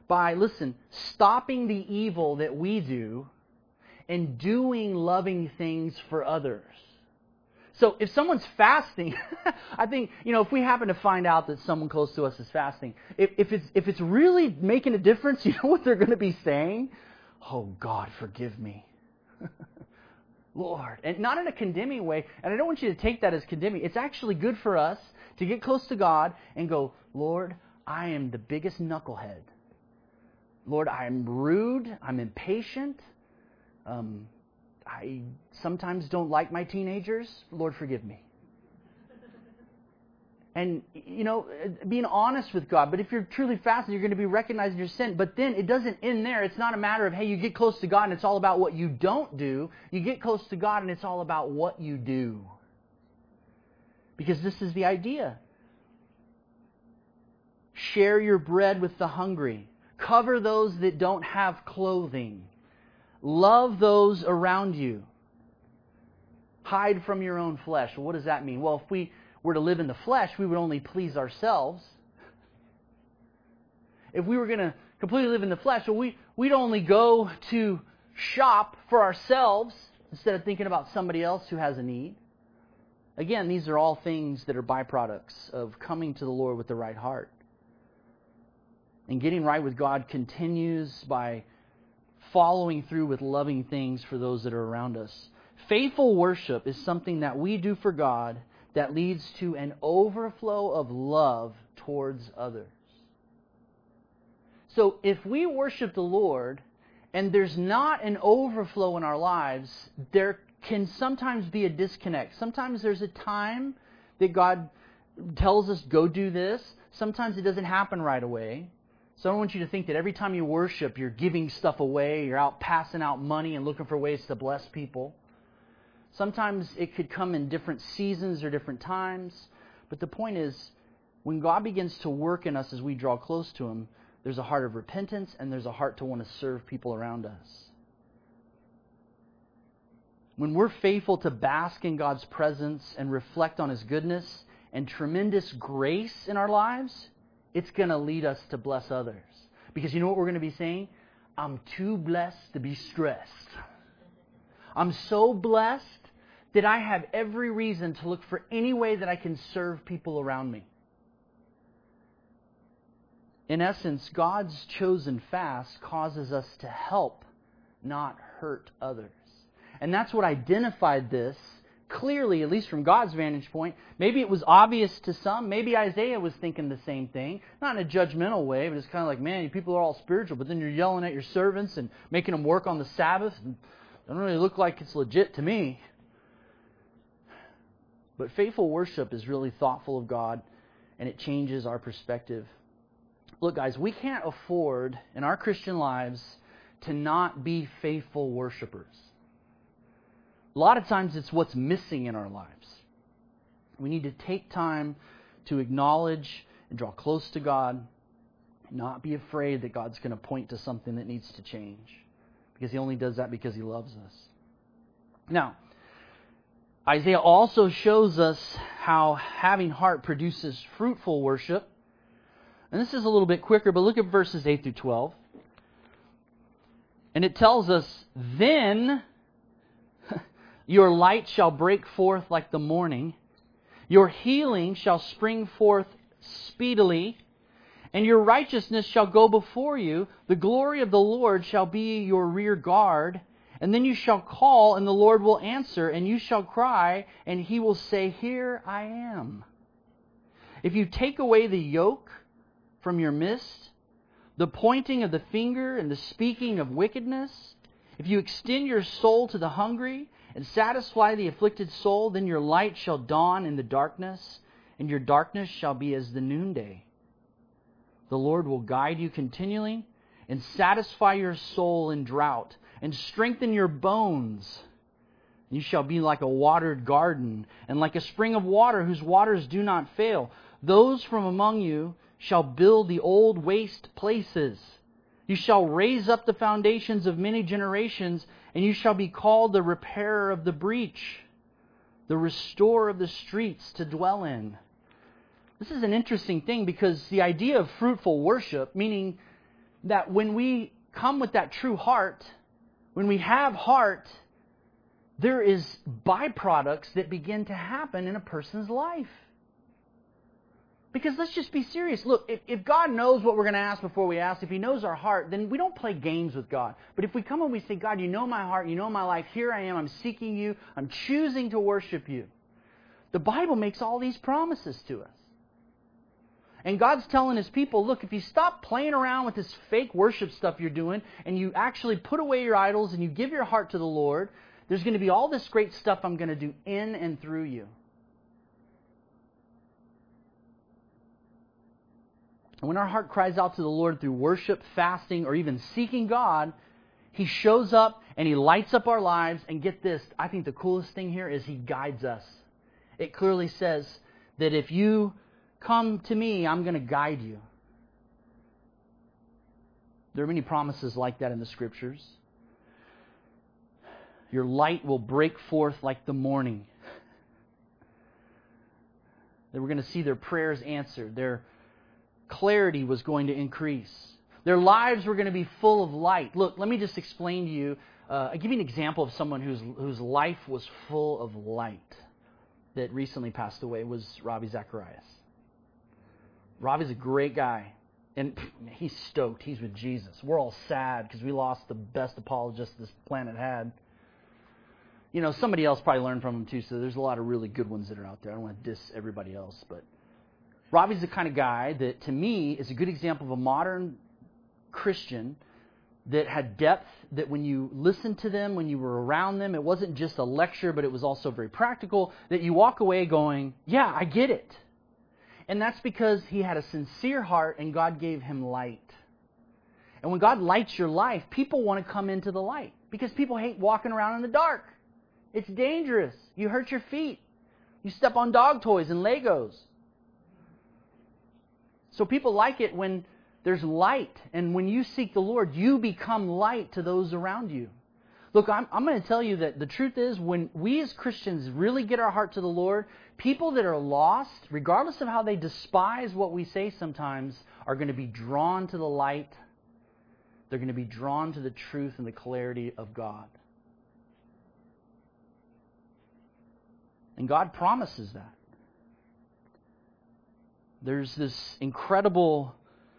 by, listen, stopping the evil that we do and doing loving things for others. So if someone's fasting, I think, you know, if we happen to find out that someone close to us is fasting, if, if it's if it's really making a difference, you know what they're going to be saying? Oh, God, forgive me. Lord. And not in a condemning way. And I don't want you to take that as condemning. It's actually good for us to get close to God and go, Lord, I am the biggest knucklehead. Lord, I am rude. I'm impatient. Um, I sometimes don't like my teenagers. Lord, forgive me. And, you know, being honest with God. But if you're truly fasting, you're going to be recognizing your sin. But then it doesn't end there. It's not a matter of, hey, you get close to God and it's all about what you don't do. You get close to God and it's all about what you do. Because this is the idea. Share your bread with the hungry. Cover those that don't have clothing. Love those around you. Hide from your own flesh. Well, what does that mean? Well, if we were to live in the flesh, we would only please ourselves. If we were going to completely live in the flesh, well, we, we'd only go to shop for ourselves instead of thinking about somebody else who has a need. Again, these are all things that are byproducts of coming to the Lord with the right heart. And getting right with God continues by following through with loving things for those that are around us. Faithful worship is something that we do for God that leads to an overflow of love towards others. So if we worship the Lord and there's not an overflow in our lives, there can sometimes be a disconnect. Sometimes there's a time that God tells us, go do this. Sometimes it doesn't happen right away. So I don't want you to think that every time you worship, you're giving stuff away, you're out passing out money and looking for ways to bless people. Sometimes it could come in different seasons or different times. But the point is, when God begins to work in us as we draw close to Him, there's a heart of repentance and there's a heart to want to serve people around us. When we're faithful to bask in God's presence and reflect on His goodness and tremendous grace in our lives, it's going to lead us to bless others. Because you know what we're going to be saying? I'm too blessed to be stressed. I'm so blessed that I have every reason to look for any way that I can serve people around me. In essence, God's chosen fast causes us to help, not hurt others. And that's what identified this clearly, at least from God's vantage point. Maybe it was obvious to some. Maybe Isaiah was thinking the same thing. Not in a judgmental way, but it's kind of like, man, you people are all spiritual, but then you're yelling at your servants and making them work on the Sabbath. And it doesn't really look like it's legit to me. But faithful worship is really thoughtful of God, and it changes our perspective. Look, guys, we can't afford in our Christian lives to not be faithful worshipers. A lot of times it's what's missing in our lives. We need to take time to acknowledge and draw close to God, not be afraid that God's going to point to something that needs to change, because He only does that because He loves us. Now, Isaiah also shows us how having heart produces fruitful worship. And this is a little bit quicker, but look at verses eight through twelve. And it tells us, then your light shall break forth like the morning. Your healing shall spring forth speedily. And your righteousness shall go before you. The glory of the Lord shall be your rear guard. And then you shall call, and the Lord will answer. And you shall cry, and He will say, here I am. If you take away the yoke from your midst, the pointing of the finger and the speaking of wickedness, if you extend your soul to the hungry and satisfy the afflicted soul, then your light shall dawn in the darkness, and your darkness shall be as the noonday. The Lord will guide you continually and satisfy your soul in drought and strengthen your bones. You shall be like a watered garden and like a spring of water whose waters do not fail. Those from among you shall build the old waste places. You shall raise up the foundations of many generations, and you shall be called the repairer of the breach, the restorer of the streets to dwell in. This is an interesting thing, because the idea of fruitful worship, meaning that when we come with that true heart, when we have heart, there is byproducts that begin to happen in a person's life. Because let's just be serious. Look, if, if God knows what we're going to ask before we ask, if He knows our heart, then we don't play games with God. But if we come and we say, God, you know my heart, you know my life, here I am, I'm seeking you, I'm choosing to worship you. The Bible makes all these promises to us. And God's telling His people, look, if you stop playing around with this fake worship stuff you're doing, and you actually put away your idols and you give your heart to the Lord, there's going to be all this great stuff I'm going to do in and through you. And when our heart cries out to the Lord through worship, fasting, or even seeking God, He shows up and He lights up our lives. And get this, I think the coolest thing here is He guides us. It clearly says that if you come to me, I'm going to guide you. There are many promises like that in the Scriptures. Your light will break forth like the morning. That we're going to see their prayers answered. Their clarity was going to increase. Their lives were going to be full of light. Look, let me just explain to you. Uh, I'll give you an example of someone whose whose life was full of light that recently passed away. Was Ravi Zacharias. Ravi's a great guy. And pff, he's stoked. He's with Jesus. We're all sad because we lost the best apologist this planet had. You know, somebody else probably learned from him too, so there's a lot of really good ones that are out there. I don't want to diss everybody else, but Ravi's the kind of guy that, to me, is a good example of a modern Christian that had depth, that when you listened to them, when you were around them, it wasn't just a lecture, but it was also very practical, that you walk away going, yeah, I get it. And that's because he had a sincere heart and God gave him light. And when God lights your life, people want to come into the light because people hate walking around in the dark. It's dangerous. You hurt your feet. You step on dog toys and Legos. So people like it when there's light. And when you seek the Lord, you become light to those around you. Look, I'm, I'm going to tell you that the truth is, when we as Christians really get our heart to the Lord, people that are lost, regardless of how they despise what we say sometimes, are going to be drawn to the light. They're going to be drawn to the truth and the clarity of God. And God promises that. There's this incredible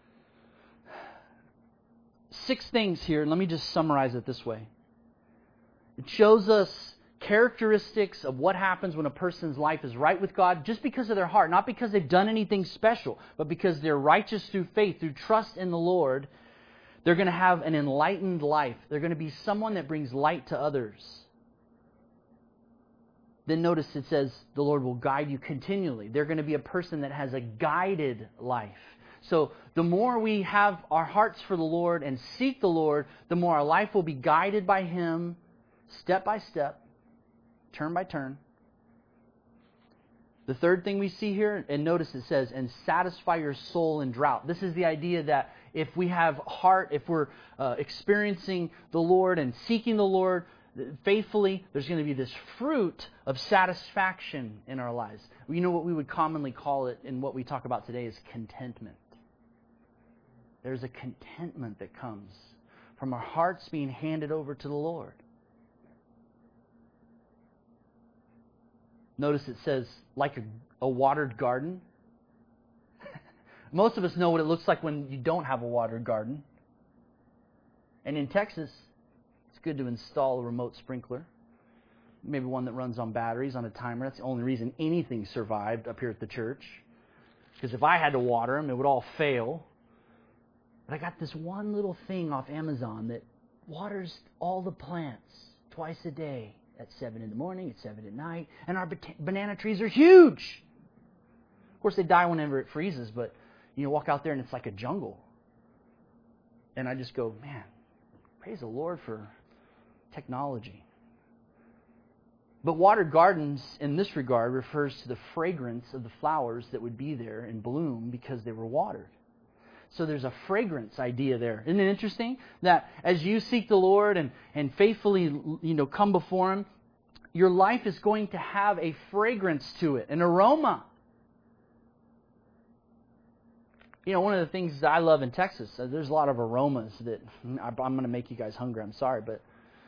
six things here, and let me just summarize it this way. It shows us characteristics of what happens when a person's life is right with God just because of their heart, not because they've done anything special, but because they're righteous through faith, through trust in the Lord. They're going to have an enlightened life. They're going to be someone that brings light to others. Then notice it says the Lord will guide you continually. They're going to be a person that has a guided life. So the more we have our hearts for the Lord and seek the Lord, the more our life will be guided by Him, step by step, turn by turn. The third thing we see here, and notice it says, and satisfy your soul in drought. This is the idea that if we have heart, if we're uh, experiencing the Lord and seeking the Lord faithfully, there's going to be this fruit of satisfaction in our lives. You know what we would commonly call it, and what we talk about today is contentment. There's a contentment that comes from our hearts being handed over to the Lord. Notice it says, like a, a watered garden. Most of us know what it looks like when you don't have a watered garden. And in Texas, it's good to install a remote sprinkler. Maybe one that runs on batteries, on a timer. That's the only reason anything survived up here at the church. Because if I had to water them, it would all fail. But I got this one little thing off Amazon that waters all the plants twice a day. At seven in the morning, at seven at night. And our banana trees are huge. Of course, they die whenever it freezes, but you know, walk out there and it's like a jungle. And I just go, man, praise the Lord for technology. But watered gardens, in this regard, refers to the fragrance of the flowers that would be there and bloom because they were watered. So there's a fragrance idea there. Isn't it interesting that as you seek the Lord and, and faithfully, you know, come before Him, your life is going to have a fragrance to it, an aroma. You know, one of the things that I love in Texas, uh, there's a lot of aromas that I, I'm going to make you guys hungry. I'm sorry, but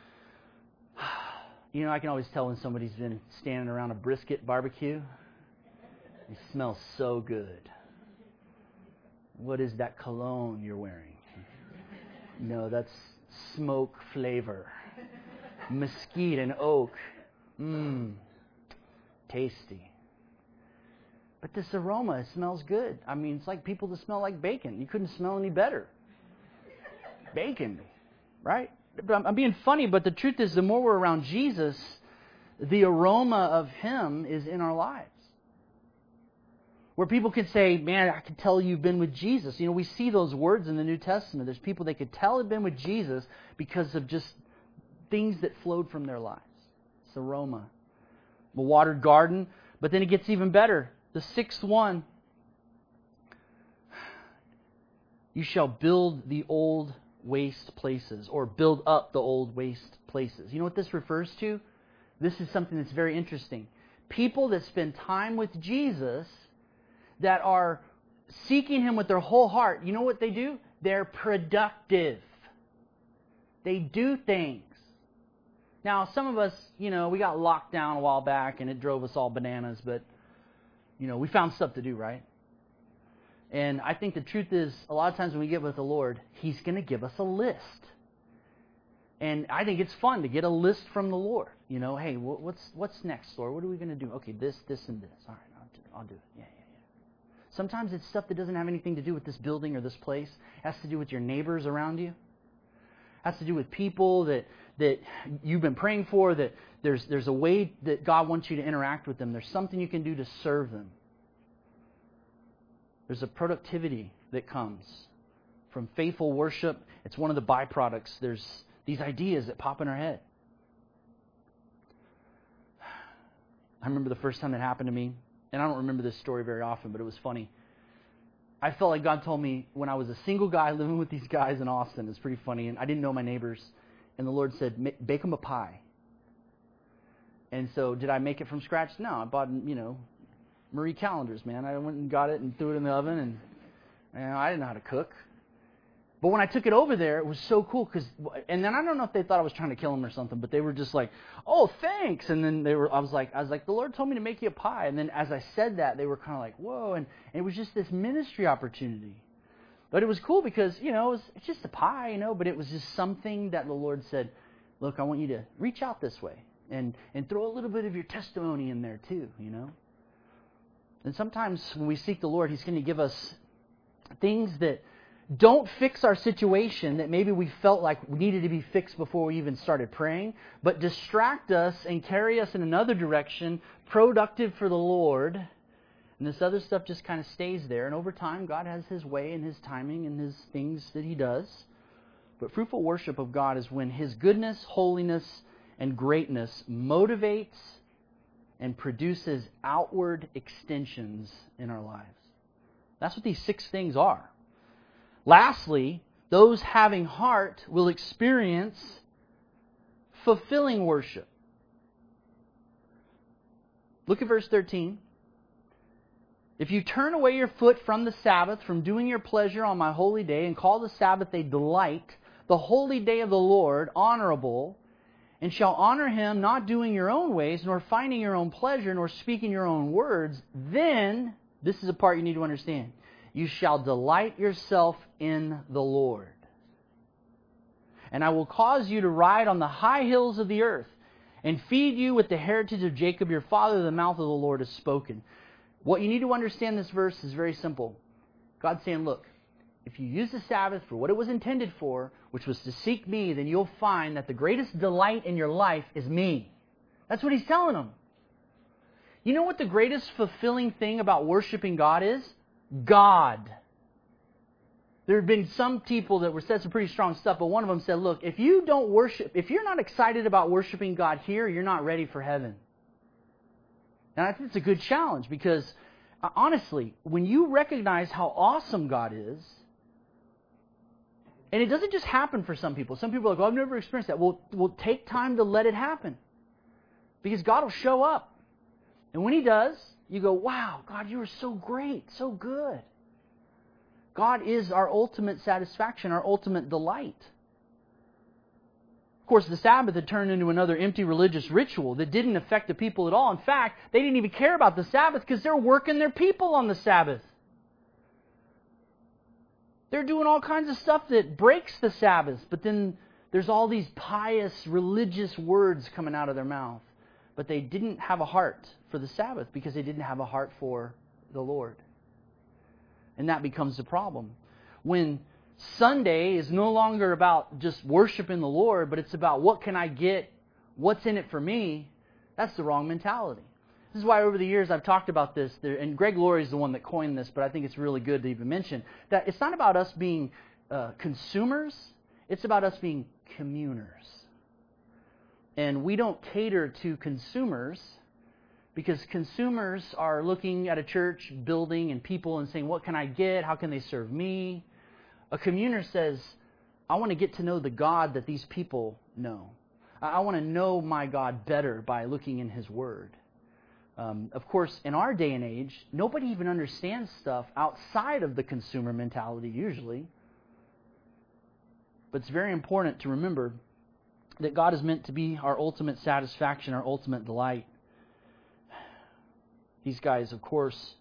you know, I can always tell when somebody's been standing around a brisket barbecue. It smells so good. What is that cologne you're wearing? No, that's smoke flavor. Mesquite and oak. Mmm. Tasty. But this aroma, it smells good. I mean, it's like people that smell like bacon. You couldn't smell any better. Bacon, right? But I'm being funny, but the truth is, the more we're around Jesus, the aroma of Him is in our lives. Where people can say, man, I can tell you've been with Jesus. You know, we see those words in the New Testament. There's people they could tell have been with Jesus because of just things that flowed from their lives. It's aroma. A watered garden, but then it gets even better. The sixth one, you shall build the old waste places, or build up the old waste places. You know what this refers to? This is something that's very interesting. People that spend time with Jesus, that are seeking Him with their whole heart, you know what they do? They're productive. They do things. Now, some of us, you know, we got locked down a while back and it drove us all bananas, but you know, we found stuff to do, right? And I think the truth is, a lot of times when we get with the Lord, He's going to give us a list. And I think it's fun to get a list from the Lord. You know, hey, what's what's next, Lord? What are we going to do? Okay, this, this, and this. All right, I'll do, I'll do it. Yeah, yeah, yeah. Sometimes it's stuff that doesn't have anything to do with this building or this place. It has to do with your neighbors around you. It has to do with people that that you've been praying for, that there's there's a way that God wants you to interact with them. There's something you can do to serve them. There's a productivity that comes from faithful worship. It's one of the byproducts. There's these ideas that pop in our head. I remember the first time that happened to me, and I don't remember this story very often, but it was funny. I felt like God told me when I was a single guy living with these guys in Austin. It's pretty funny, and I didn't know my neighbors. And the Lord said, bake them a pie. And so, did I make it from scratch? No, I bought, you know, Marie Callender's, man. I went and got it and threw it in the oven, and you know, I didn't know how to cook. But when I took it over there, it was so cool, because, and then I don't know if they thought I was trying to kill them or something, but they were just like, oh, thanks. And then they were, I was like, I was like, the Lord told me to make you a pie. And then as I said that, they were kind of like, whoa. And, and it was just this ministry opportunity. But it was cool because, you know, it was, it's just a pie, you know, but it was just something that the Lord said, look, I want you to reach out this way and, and throw a little bit of your testimony in there too, you know. And sometimes when we seek the Lord, He's going to give us things that don't fix our situation that maybe we felt like needed to be fixed before we even started praying, but distract us and carry us in another direction, productive for the Lord. And this other stuff just kind of stays there. And over time, God has His way and His timing and His things that He does. But fruitful worship of God is when His goodness, holiness, and greatness motivates and produces outward extensions in our lives. That's what these six things are. Lastly, those having heart will experience fulfilling worship. Look at verse thirteen. If you turn away your foot from the Sabbath, from doing your pleasure on my holy day, and call the Sabbath a delight, the holy day of the Lord honorable, and shall honor Him, not doing your own ways, nor finding your own pleasure, nor speaking your own words, then, this is a part you need to understand, you shall delight yourself in the Lord. And I will cause you to ride on the high hills of the earth, and feed you with the heritage of Jacob your father. The mouth of the Lord has spoken. What you need to understand this verse is very simple. God's saying, look, if you use the Sabbath for what it was intended for, which was to seek Me, then you'll find that the greatest delight in your life is Me. That's what He's telling them. You know what the greatest fulfilling thing about worshiping God is? God. There have been some people that were said some pretty strong stuff, but one of them said, look, if you don't worship, if you're not excited about worshiping God here, you're not ready for heaven. And I think it's a good challenge because, uh, honestly, when you recognize how awesome God is, and it doesn't just happen for some people. Some people are like, well, I've never experienced that. Well, well, take time to let it happen. Because God will show up. And when He does, you go, wow, God, you are so great, so good. God is our ultimate satisfaction, our ultimate delight. Of course, the Sabbath had turned into another empty religious ritual that didn't affect the people at all. In fact, they didn't even care about the Sabbath because they're working their people on the Sabbath. They're doing all kinds of stuff that breaks the Sabbath, but then there's all these pious, religious words coming out of their mouth. But they didn't have a heart for the Sabbath because they didn't have a heart for the Lord. And that becomes the problem. When Sunday is no longer about just worshiping the Lord, but it's about what can I get, what's in it for me, that's the wrong mentality. This is why over the years I've talked about this, and Greg Laurie is the one that coined this, but I think it's really good to even mention, that it's not about us being uh, consumers, it's about us being communers. And we don't cater to consumers because consumers are looking at a church building and people and saying, what can I get? How can they serve me? A communer says, I want to get to know the God that these people know. I want to know my God better by looking in His Word. Um, of course, in our day and age, nobody even understands stuff outside of the consumer mentality usually. But it's very important to remember that God is meant to be our ultimate satisfaction, our ultimate delight. These guys, of course,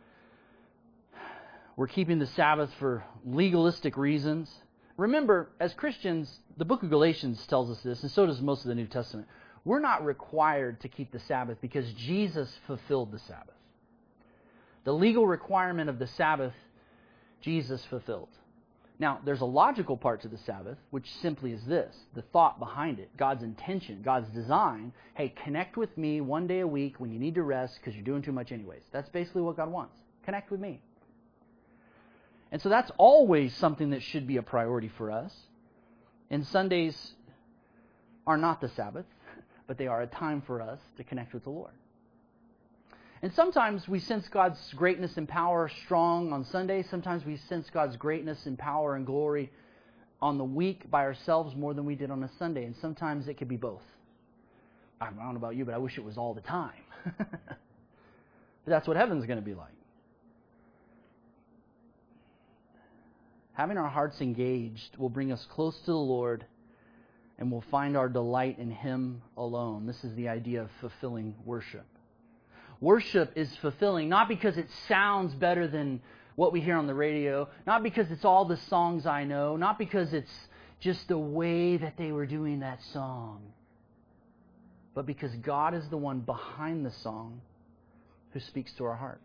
were keeping the Sabbath for legalistic reasons. Remember, as Christians, the book of Galatians tells us this, and so does most of the New Testament. We're not required to keep the Sabbath because Jesus fulfilled the Sabbath. The legal requirement of the Sabbath, Jesus fulfilled. Now, there's a logical part to the Sabbath, which simply is this, the thought behind it, God's intention, God's design. Hey, connect with me one day a week when you need to rest because you're doing too much anyways. That's basically what God wants. Connect with me. And so that's always something that should be a priority for us. And Sundays are not the Sabbath, but they are a time for us to connect with the Lord. And sometimes we sense God's greatness and power strong on Sunday. Sometimes we sense God's greatness and power and glory on the week by ourselves more than we did on a Sunday. And sometimes it could be both. I don't know about you, but I wish it was all the time. But that's what heaven's going to be like. Having our hearts engaged will bring us close to the Lord, and we'll find our delight in Him alone. This is the idea of fulfilling worship. Worship is fulfilling, not because it sounds better than what we hear on the radio, not because it's all the songs I know, not because it's just the way that they were doing that song, but because God is the one behind the song who speaks to our hearts.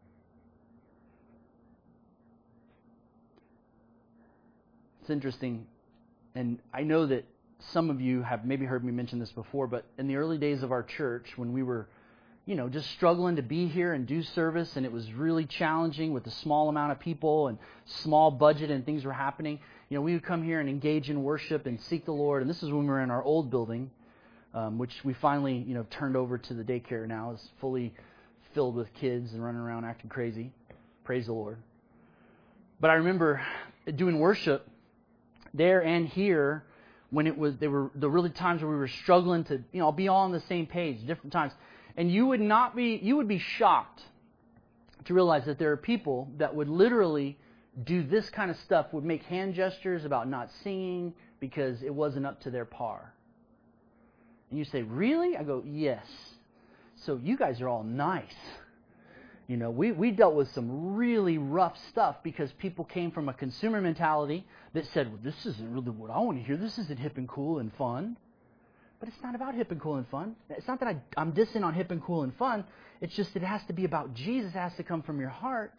It's interesting, and I know that some of you have maybe heard me mention this before, but in the early days of our church, when we were, you know, just struggling to be here and do service, and it was really challenging with the small amount of people and small budget and things were happening, you know, we would come here and engage in worship and seek the Lord, and this is when we were in our old building, um, which we finally, you know, turned over to the daycare now. It's fully filled with kids and running around acting crazy. Praise the Lord. But I remember doing worship there and here when it was, there were the really times where we were struggling to, you know, be all on the same page, different times. And you would not be, you would be shocked to realize that there are people that would literally do this kind of stuff, would make hand gestures about not singing because it wasn't up to their par. And you say, really? I go, yes. So you guys are all nice. You know, we, we dealt with some really rough stuff because people came from a consumer mentality that said, well, this isn't really what I want to hear. This isn't hip and cool and fun. But it's not about hip and cool and fun. It's not that I, I'm dissing on hip and cool and fun. It's just that it has to be about Jesus. It has to come from your heart.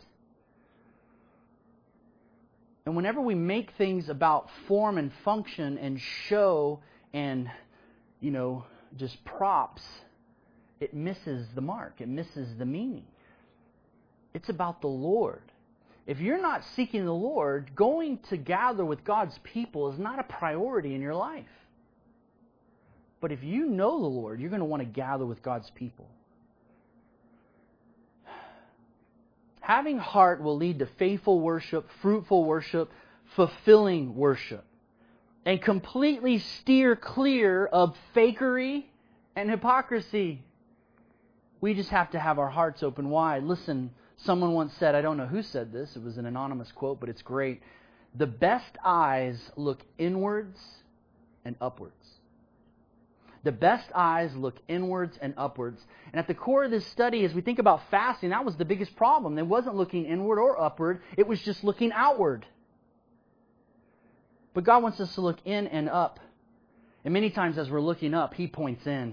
And whenever we make things about form and function and show and, you know, just props, it misses the mark. It misses the meaning. It's about the Lord. If you're not seeking the Lord, going to gather with God's people is not a priority in your life. But if you know the Lord, you're going to want to gather with God's people. Having heart will lead to faithful worship, fruitful worship, fulfilling worship, and completely steer clear of fakery and hypocrisy. We just have to have our hearts open wide. Listen, Someone once said, I don't know who said this, it was an anonymous quote, but it's great. The best eyes look inwards and upwards. The best eyes look inwards and upwards. And at the core of this study, as we think about fasting, that was the biggest problem. They wasn't looking inward or upward. It was just looking outward. But God wants us to look in and up. And many times as we're looking up, He points in.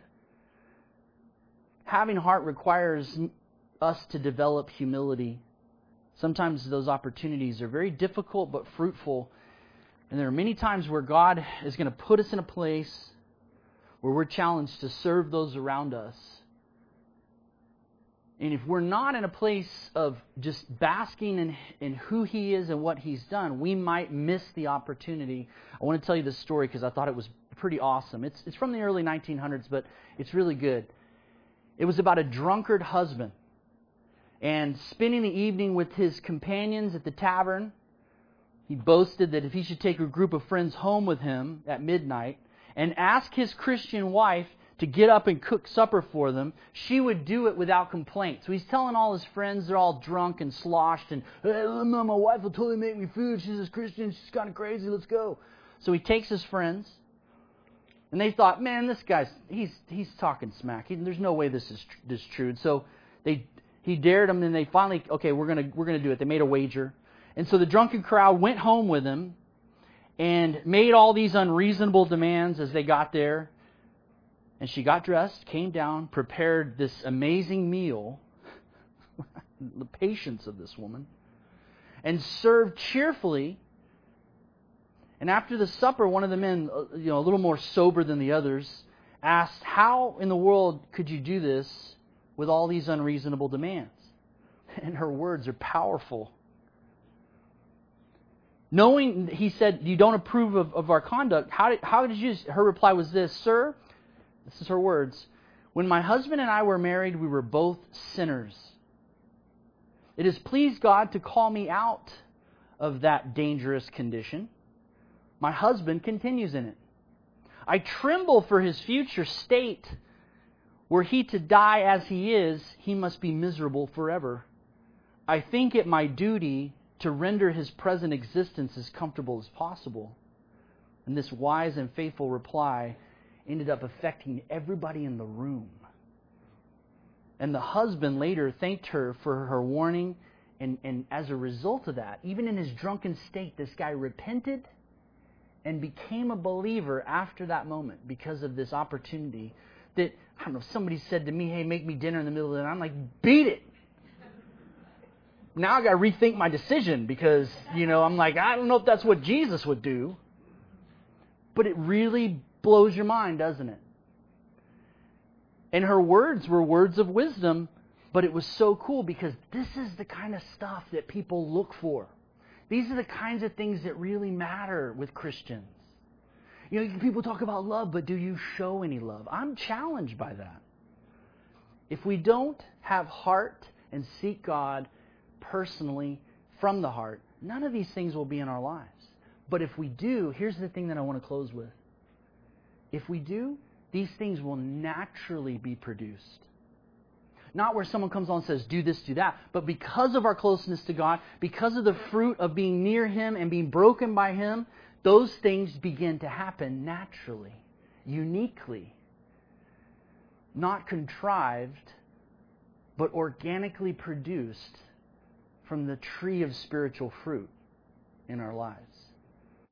Having heart requires us to develop humility. Sometimes those opportunities are very difficult but fruitful. And there are many times where God is going to put us in a place where we're challenged to serve those around us. And if we're not in a place of just basking in, in who He is and what He's done, we might miss the opportunity. I want to tell you this story because I thought it was pretty awesome. It's, it's from the early nineteen hundreds, but it's really good. It was about a drunkard husband. And spending the evening with his companions at the tavern, he boasted that if he should take a group of friends home with him at midnight and ask his Christian wife to get up and cook supper for them, she would do it without complaint. So he's telling all his friends, they're all drunk and sloshed, and hey, my wife will totally make me food. She's a Christian. She's kind of crazy. Let's go. So he takes his friends, and they thought, man, this guy's he's he's talking smack. He, there's no way this is this is true. And so they he dared them, and they finally, okay, we're gonna we're gonna do it. They made a wager, and so the drunken crowd went home with him and made all these unreasonable demands as they got there. And she got dressed, came down, prepared this amazing meal, the patience of this woman, and served cheerfully. And after the supper, one of the men, you know, a little more sober than the others, asked, how in the world could you do this with all these unreasonable demands? And her words are powerful. Knowing, he said, you don't approve of, of our conduct, how did, how did you, her reply was this, sir, this is her words, when my husband and I were married, we were both sinners. It has pleased God to call me out of that dangerous condition. My husband continues in it. I tremble for his future state. Were he to die as he is, he must be miserable forever. I think it my duty to render his present existence as comfortable as possible. And this wise and faithful reply ended up affecting everybody in the room. And the husband later thanked her for her warning, and, and as a result of that, even in his drunken state, this guy repented and became a believer after that moment because of this opportunity that, I don't know, somebody said to me, hey, make me dinner in the middle of the night. I'm like, beat it. Now I got to rethink my decision because, you know, I'm like, I don't know if that's what Jesus would do. But it really blows your mind, doesn't it? And her words were words of wisdom, but it was so cool because this is the kind of stuff that people look for. These are the kinds of things that really matter with Christians. You know, people talk about love, but do you show any love? I'm challenged by that. If we don't have heart and seek God personally from the heart, none of these things will be in our lives. But if we do, here's the thing that I want to close with. If we do, these things will naturally be produced. Not where someone comes on and says, do this, do that, but because of our closeness to God, because of the fruit of being near Him and being broken by Him, those things begin to happen naturally, uniquely, not contrived, but organically produced from the tree of spiritual fruit in our lives.